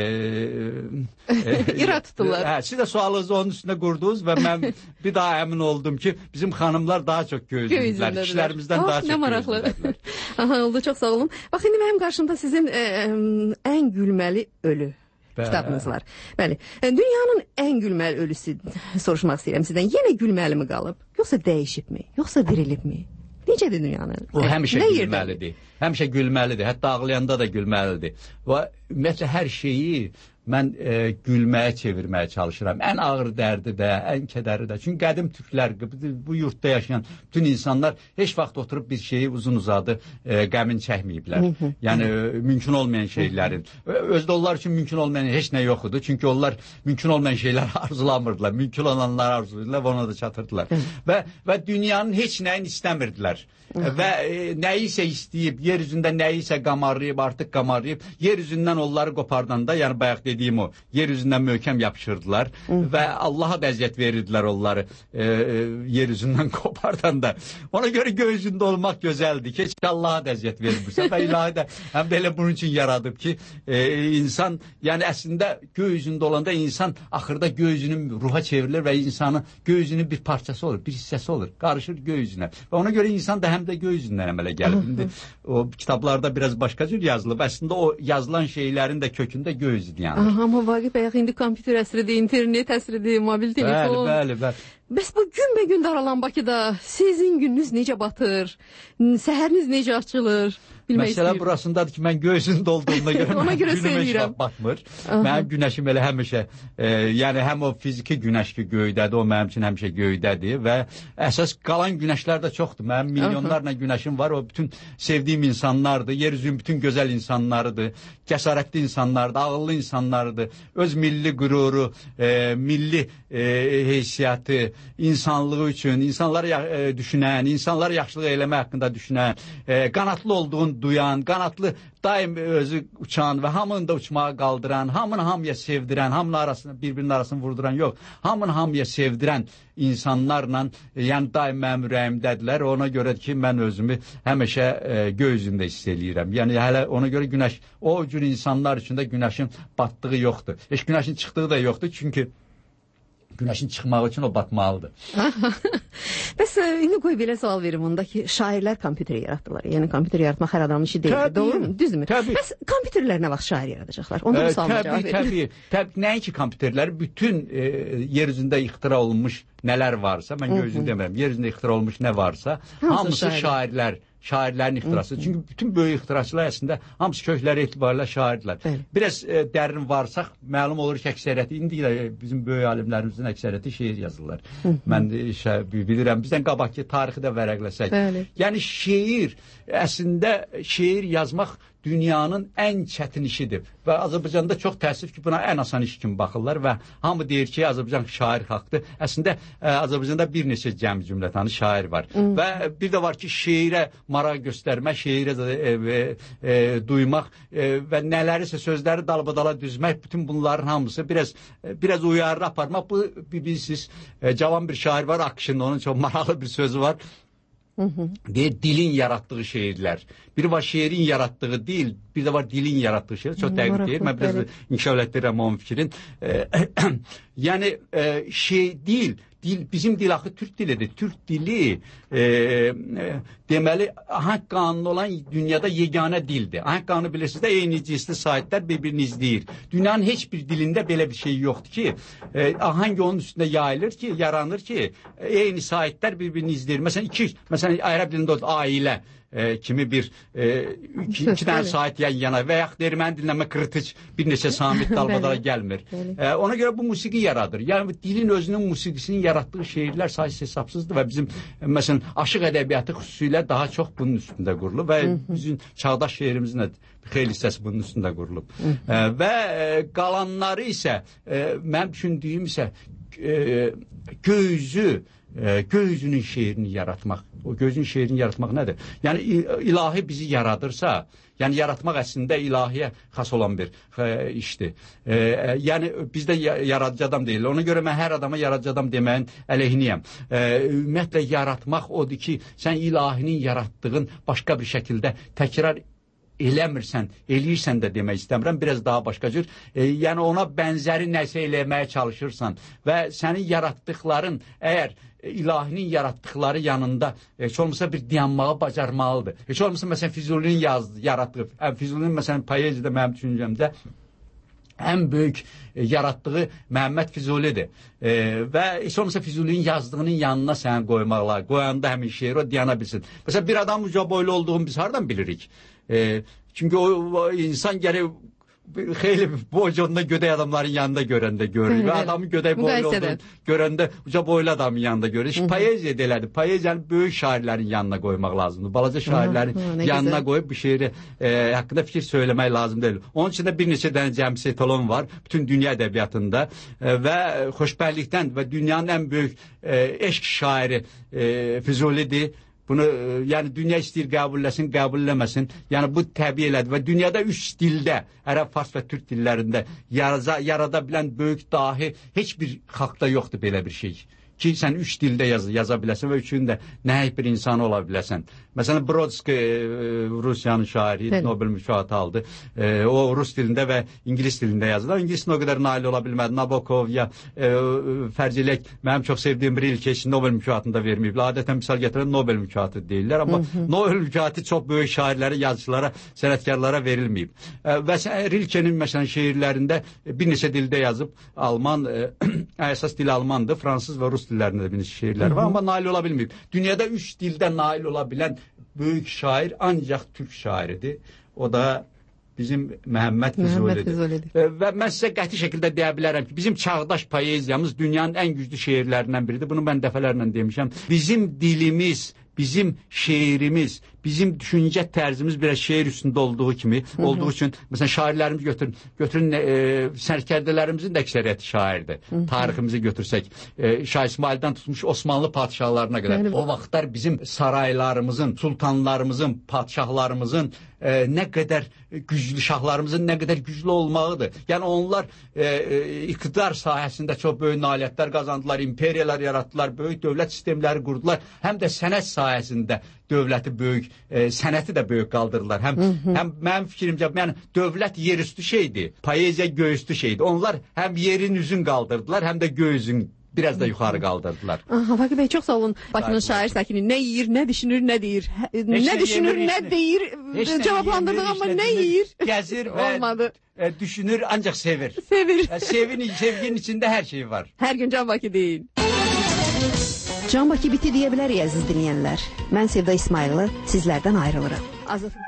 İrad tuturlar. Siz də sualınızı onun üstündə qurdunuz və mən bir daha əmin oldum ki, bizim xanımlar daha çox göy üzündədirlər. Kişilərimizdən daha çox göy üzündədirlər. Oldu, çox sağ olun. Bax, indi mənim qarşımda sizin ən gülməli ölü kitabınız var. Bəli, dünyanın ən gülməli ölüsü soruşmaq istəyirəm sizdən. Yenə gülməli mi qalıb? Yoxsa dəyişibmi? Yoxsa dirilibmi? Necədir dünyanın? O həmişə gülməlidir. Həmişə gülməlidir. Hətta ağlayanda da gülməlidir. Və ümumiyyətlə hər şeyi mən gülməyə çevirməyə çalışıram. Ən ağır dərdi də, ən kədəri də. Çünki qədim türklər, bu yurtda yaşayan bütün insanlar heç vaxt oturub bir şeyi uzun-uzadı qəmin çəkməyiblər. Yəni mümkün olmayan şeylərin. Özdə onlar üçün mümkün olmayan heç nə yox idi. Çünki onlar mümkün olmayan şeylər arzulamırdılar. Mümkün olanları arzulayırdılar və ona da çatırdılar. Və dünyanın heç nəyini istəmirdilər. Və nəyisə istəyib, yer üzündə nəyisə qamarlayıb, artıq qamarlayıb, yer üzündən onları qopardanda, yəni bayaq dediyim o. Yer üzündən möhkəm yapışırdılar və Allaha da əziyyət verirdilər onları yer üzündən qopardan da. Ona görə göy üzündə olmaq gözəldir. Keşke Allaha da əziyyət verirsə və ilahi də həm də elə bunun üçün yaradıb ki, insan, yəni əslində göy üzündə olanda insan axırda göy üzünün ruha çevrilir və insanın göy üzünün bir parçası olur, bir hissəsi olur, qarışır göy üzünə. Və ona görə insan da həm də göy üzündən əmələ gəlib. İndi o kitablarda biraz başqa cür yazılıb. Əslində o yazılan şeylərin də kökündə göy üzü dayanır. Amma Vaqif bəy, indi kompüter əsridir, internet əsridir, mobil telefon. Bəli. Bəs bu gün daralan Bakıda sizin gününüz necə batır? Səhəriniz necə açılır? Məsələ burasındadır ki, mən gözündə olduğuna görə günüm heç vaxt batmır. Mənim günəşim elə həmişə, yəni həm o fiziki günəş ki göydədir, o mənim üçün həmişə göydədir və əsas qalan günəşlər də çoxdur. Mənim milyonlarla günəşim var, o bütün sevdiyim insanlardır, yer üzünün bütün gözəl insanlarıdır, cəsarətli insanlardır, ağıllı insanlardır, öz milli qüruru, milli heysiyyatı, insanlığı üçün, insanları düşünən, insanları yaxşılıq eləmək haqqında düşünən, qanatlı olduğun duyan, qanatlı daim özü uçan və hamını da uçmağa qaldıran, hamını hamıya sevdirən, hamının arasını, bir-birinin arasını vurduran yox, hamını hamıya sevdirən insanlarla, yəni daim mənim ürəyimdədirlər. Ona görə ki, mən özümü həmişə göy üzündə hiss eləyirəm. Yəni hələ ona görə günəş, o cür insanlar üçün də günəşin batdığı yoxdur. Heç günəşin çıxdığı da yoxdur, çünki günəşin çıxmağı üçün o batmalıdır. Bəs indi qoy belə sual verim onda ki, şairlər kompüteri yaratdılar. Yəni kompüter yaratmaq hər adamın işi deyil. Doğru mu? Düzdürmü? Bəs kompüterlər nə vaxt şair yaradacaqlar? Ondan sualıma cavab verin. Təbii. Nəinki kompüterlər, bütün yer üzündə ixtira olunmuş nələr varsa, mən göy üzünü demirəm, yer üzündə ixtira olmuş nə varsa, hamısı şairlərin ixtirası. Çünki bütün böyük ixtiraçılar əslində hamısı kökləri etibarilə şairdirlər. Biraz dərin varsaq, məlum olur ki, əksəriyyəti, indi də bizim böyük alimlərimizin əksəriyyəti şeir yazırlar. Mən bilirəm, bizdən qabaq ki, tarixi də vərəqləsək. Yəni şeir, əslində şeir yazmaq dünyanın ən çətin işidir. Və Azərbaycanda çox təəssüf ki, buna ən asan iş kimi baxırlar və hamı deyir ki, Azərbaycan şair xalqdır. Əslində Azərbaycanda bir neçə cümlətanı şair var. Və bir də var ki, şeirə maraq göstərmək, şeirə duymaq və nələrisə sözləri dalbadala düzmək, bütün bunların hamısı biraz uyarı aparmaq. Bu, bilirsiniz, cavan bir şair var, Akşin, onun çox maraqlı bir sözü var. Deyir, dilin yarattığı şeirlər. Biri var şeirin yarattığı dil, bir de var dilin yarattığı şeirlər. Çox dəqiq deyir. Mən biraz inkişaf etdirirəm onun fikrin. Yəni dil, bizim dil axı Türk dilidir. Türk dili deməli ahəng qanunu olan dünyada yeganə dildir. Ahəng qanunu bilirsiniz də eyni cinsli saitlər bir-birini izləyir. Dünyanın heç bir dilində belə bir şey yoxdur ki, ahəng onun üstündə yayılır ki, yaranır ki, eyni saitlər bir-birini izləyir. Məsələn, ərəb dilində ailə kimi iki dənə sait yan yana və yaxud erməni dilinə kritiç bir neçə samit dalbadala gəlmir. Ona görə bu musiqi yaradır. Yəni dilin özünün musiqisinin yaratdığı şeirlər sayısı hesabsızdır və bizim məsələn aşıq ədəbiyyatı xüsusilə daha çox bunun üstündə qurulub və bizim çağdaş şeirimizin də xeyli hissəsi bunun üstündə qurulub. Və qalanları isə mənim düşündüyüm isə göy üzünün şeirini yaratmaq. O gözün şeirini yaratmaq nədir? Yəni ilahi bizi yaradırsa, yəni yaratmaq əslində ilahiyə xas olan bir işdir. Yəni bizdə yaradıcı adam deyil. Ona görə mən hər adama yaradıcı adam deməyin əleyhiniyəm. Ümumiyyətlə yaratmaq odur ki, sən ilahinin yaratdığın başqa bir şəkildə təkrar eləmirsən, eləyirsən də demək istəmirəm, biraz daha başqa cür. Yəni ona bənzəri nəsə eləməyə çalışırsan və sənin yaratdıqların əgər ilahinin yaratdıqları yanında heç olmasa bir dayanmağı bacarmalıdır. Heç olmasa məsələn Füzulinin yaratdığı, Füzulinin məsələn poeziyada mənim düşüncəmdə ən böyük yaratdığı Məhəmməd Füzulidir. Və heç olmasa Füzulinin yazdığının yanına sən qoymaqlar, qoyanda həmin şeir o dayana bilsin. Məsələn bir adam uca boylu olduğunu biz hardan bilirik? Çünki o insan gərək xeyli boycunda gödək adamların yanında görəndə görür və adamın gödək boylu olduğunu görəndə uca boylu adamın yanında görür. Poeziya deyilədir. Poeziyanı böyük şairlərin yanına qoymaq lazımdır. Balaca şairlərin yanına qoyub bu şeiri haqqında fikir söyləmək lazım deyil. Onun için də bir neçə dənə cəmsi etalon var bütün dünya ədəbiyyatında və xoşbəxtlikdən və dünyanın ən böyük eşq şairi Füzulidir. Bunu yəni dünya istəyir qəbulləsin, qəbulləməsin. Yəni bu təbii elədir və dünyada 3 dildə, ərəb, fars və türk dillərində yarada bilən böyük dahi heç bir xalqda yoxdur belə bir şey. Ki sən 3 dildə yaza biləsən və üçündə nəhəng bir insan ola biləsən. Məsələn, Brodski Rusiyanın şairi, Nobel mükafatı aldı. O rus dilində və ingilis dilində yazdı. İngilisində o qədər nail ola bilmədi. Nabokov ya Fərzilək, mənim çox sevdiyim Rilke heç Nobel mükafatını da verməyiblər. Adətən misal gətirən Nobel mükafatı deyirlər. Amma Nobel mükafatı çox böyük şairlərə, yazıçılara, sənətkarlara verilməyib. Və Rilkenin məsələn şeirlərində bir neçə dildə yazıb. Alman, əsas dili Almandır, fransız və rus dillərində də bir neçə şeirlər var, amma nail ola bilməyib. Dünyada 3 dildə nail ola bilən böyük şair ancaq türk şairidir. O da bizim Məhəmməd Füzulidir. Və mən sizə qəti şəkildə deyə bilərəm ki, bizim çağdaş poeziyamız dünyanın ən güclü şeirlərindən biridir. Bunu mən dəfələrlə demişəm. Bizim dilimiz, bizim şeirimiz, bizim düşüncə tərzimiz biraz şeir üstündə olduğu kimi, olduğu üçün, məsələn, şairlərimizi götürün sərkərdələrimizin də əksəriyyəti şairdir. Tariximizi götürsək, Şah İsmaildən tutmuş Osmanlı padişahlarına qədər. O vaxtlar bizim saraylarımızın, sultanlarımızın, padişahlarımızın nə qədər güclü, şahlarımızın nə qədər güclü olmağıdır. Yəni onlar iqtidar sahəsində çox böyük nailiyyətlər qazandılar, imperiyalar yaratdılar, böyük dövlət sistemləri qurdular. Həm də sənət sahəsində dövləti böyük, sənəti də böyük qaldırdılar. Həm mənim fikrimcə, yəni dövlət yerüstü şeydir, poeziya göyüstü şeydir. Onlar həm yerin üzün qaldırdılar, həm də göyüzün biraz da yuxarı qaldırdılar. Fakir bəy, çox sağ olun. Bakının şair sakini nə yeyir, nə düşünür, nə deyir. Nə düşünür, nə deyir, cavablandırdı, amma nə yeyir? Gəzir və düşünür, ancaq sevir. Sevginin içində hər şey var. Hər gün Can Bakı deyin. Can Bakı biti deyə bilərik, əziz dinləyənlər. Mən Sevda İsmayıllı sizlərdən ayrılıram.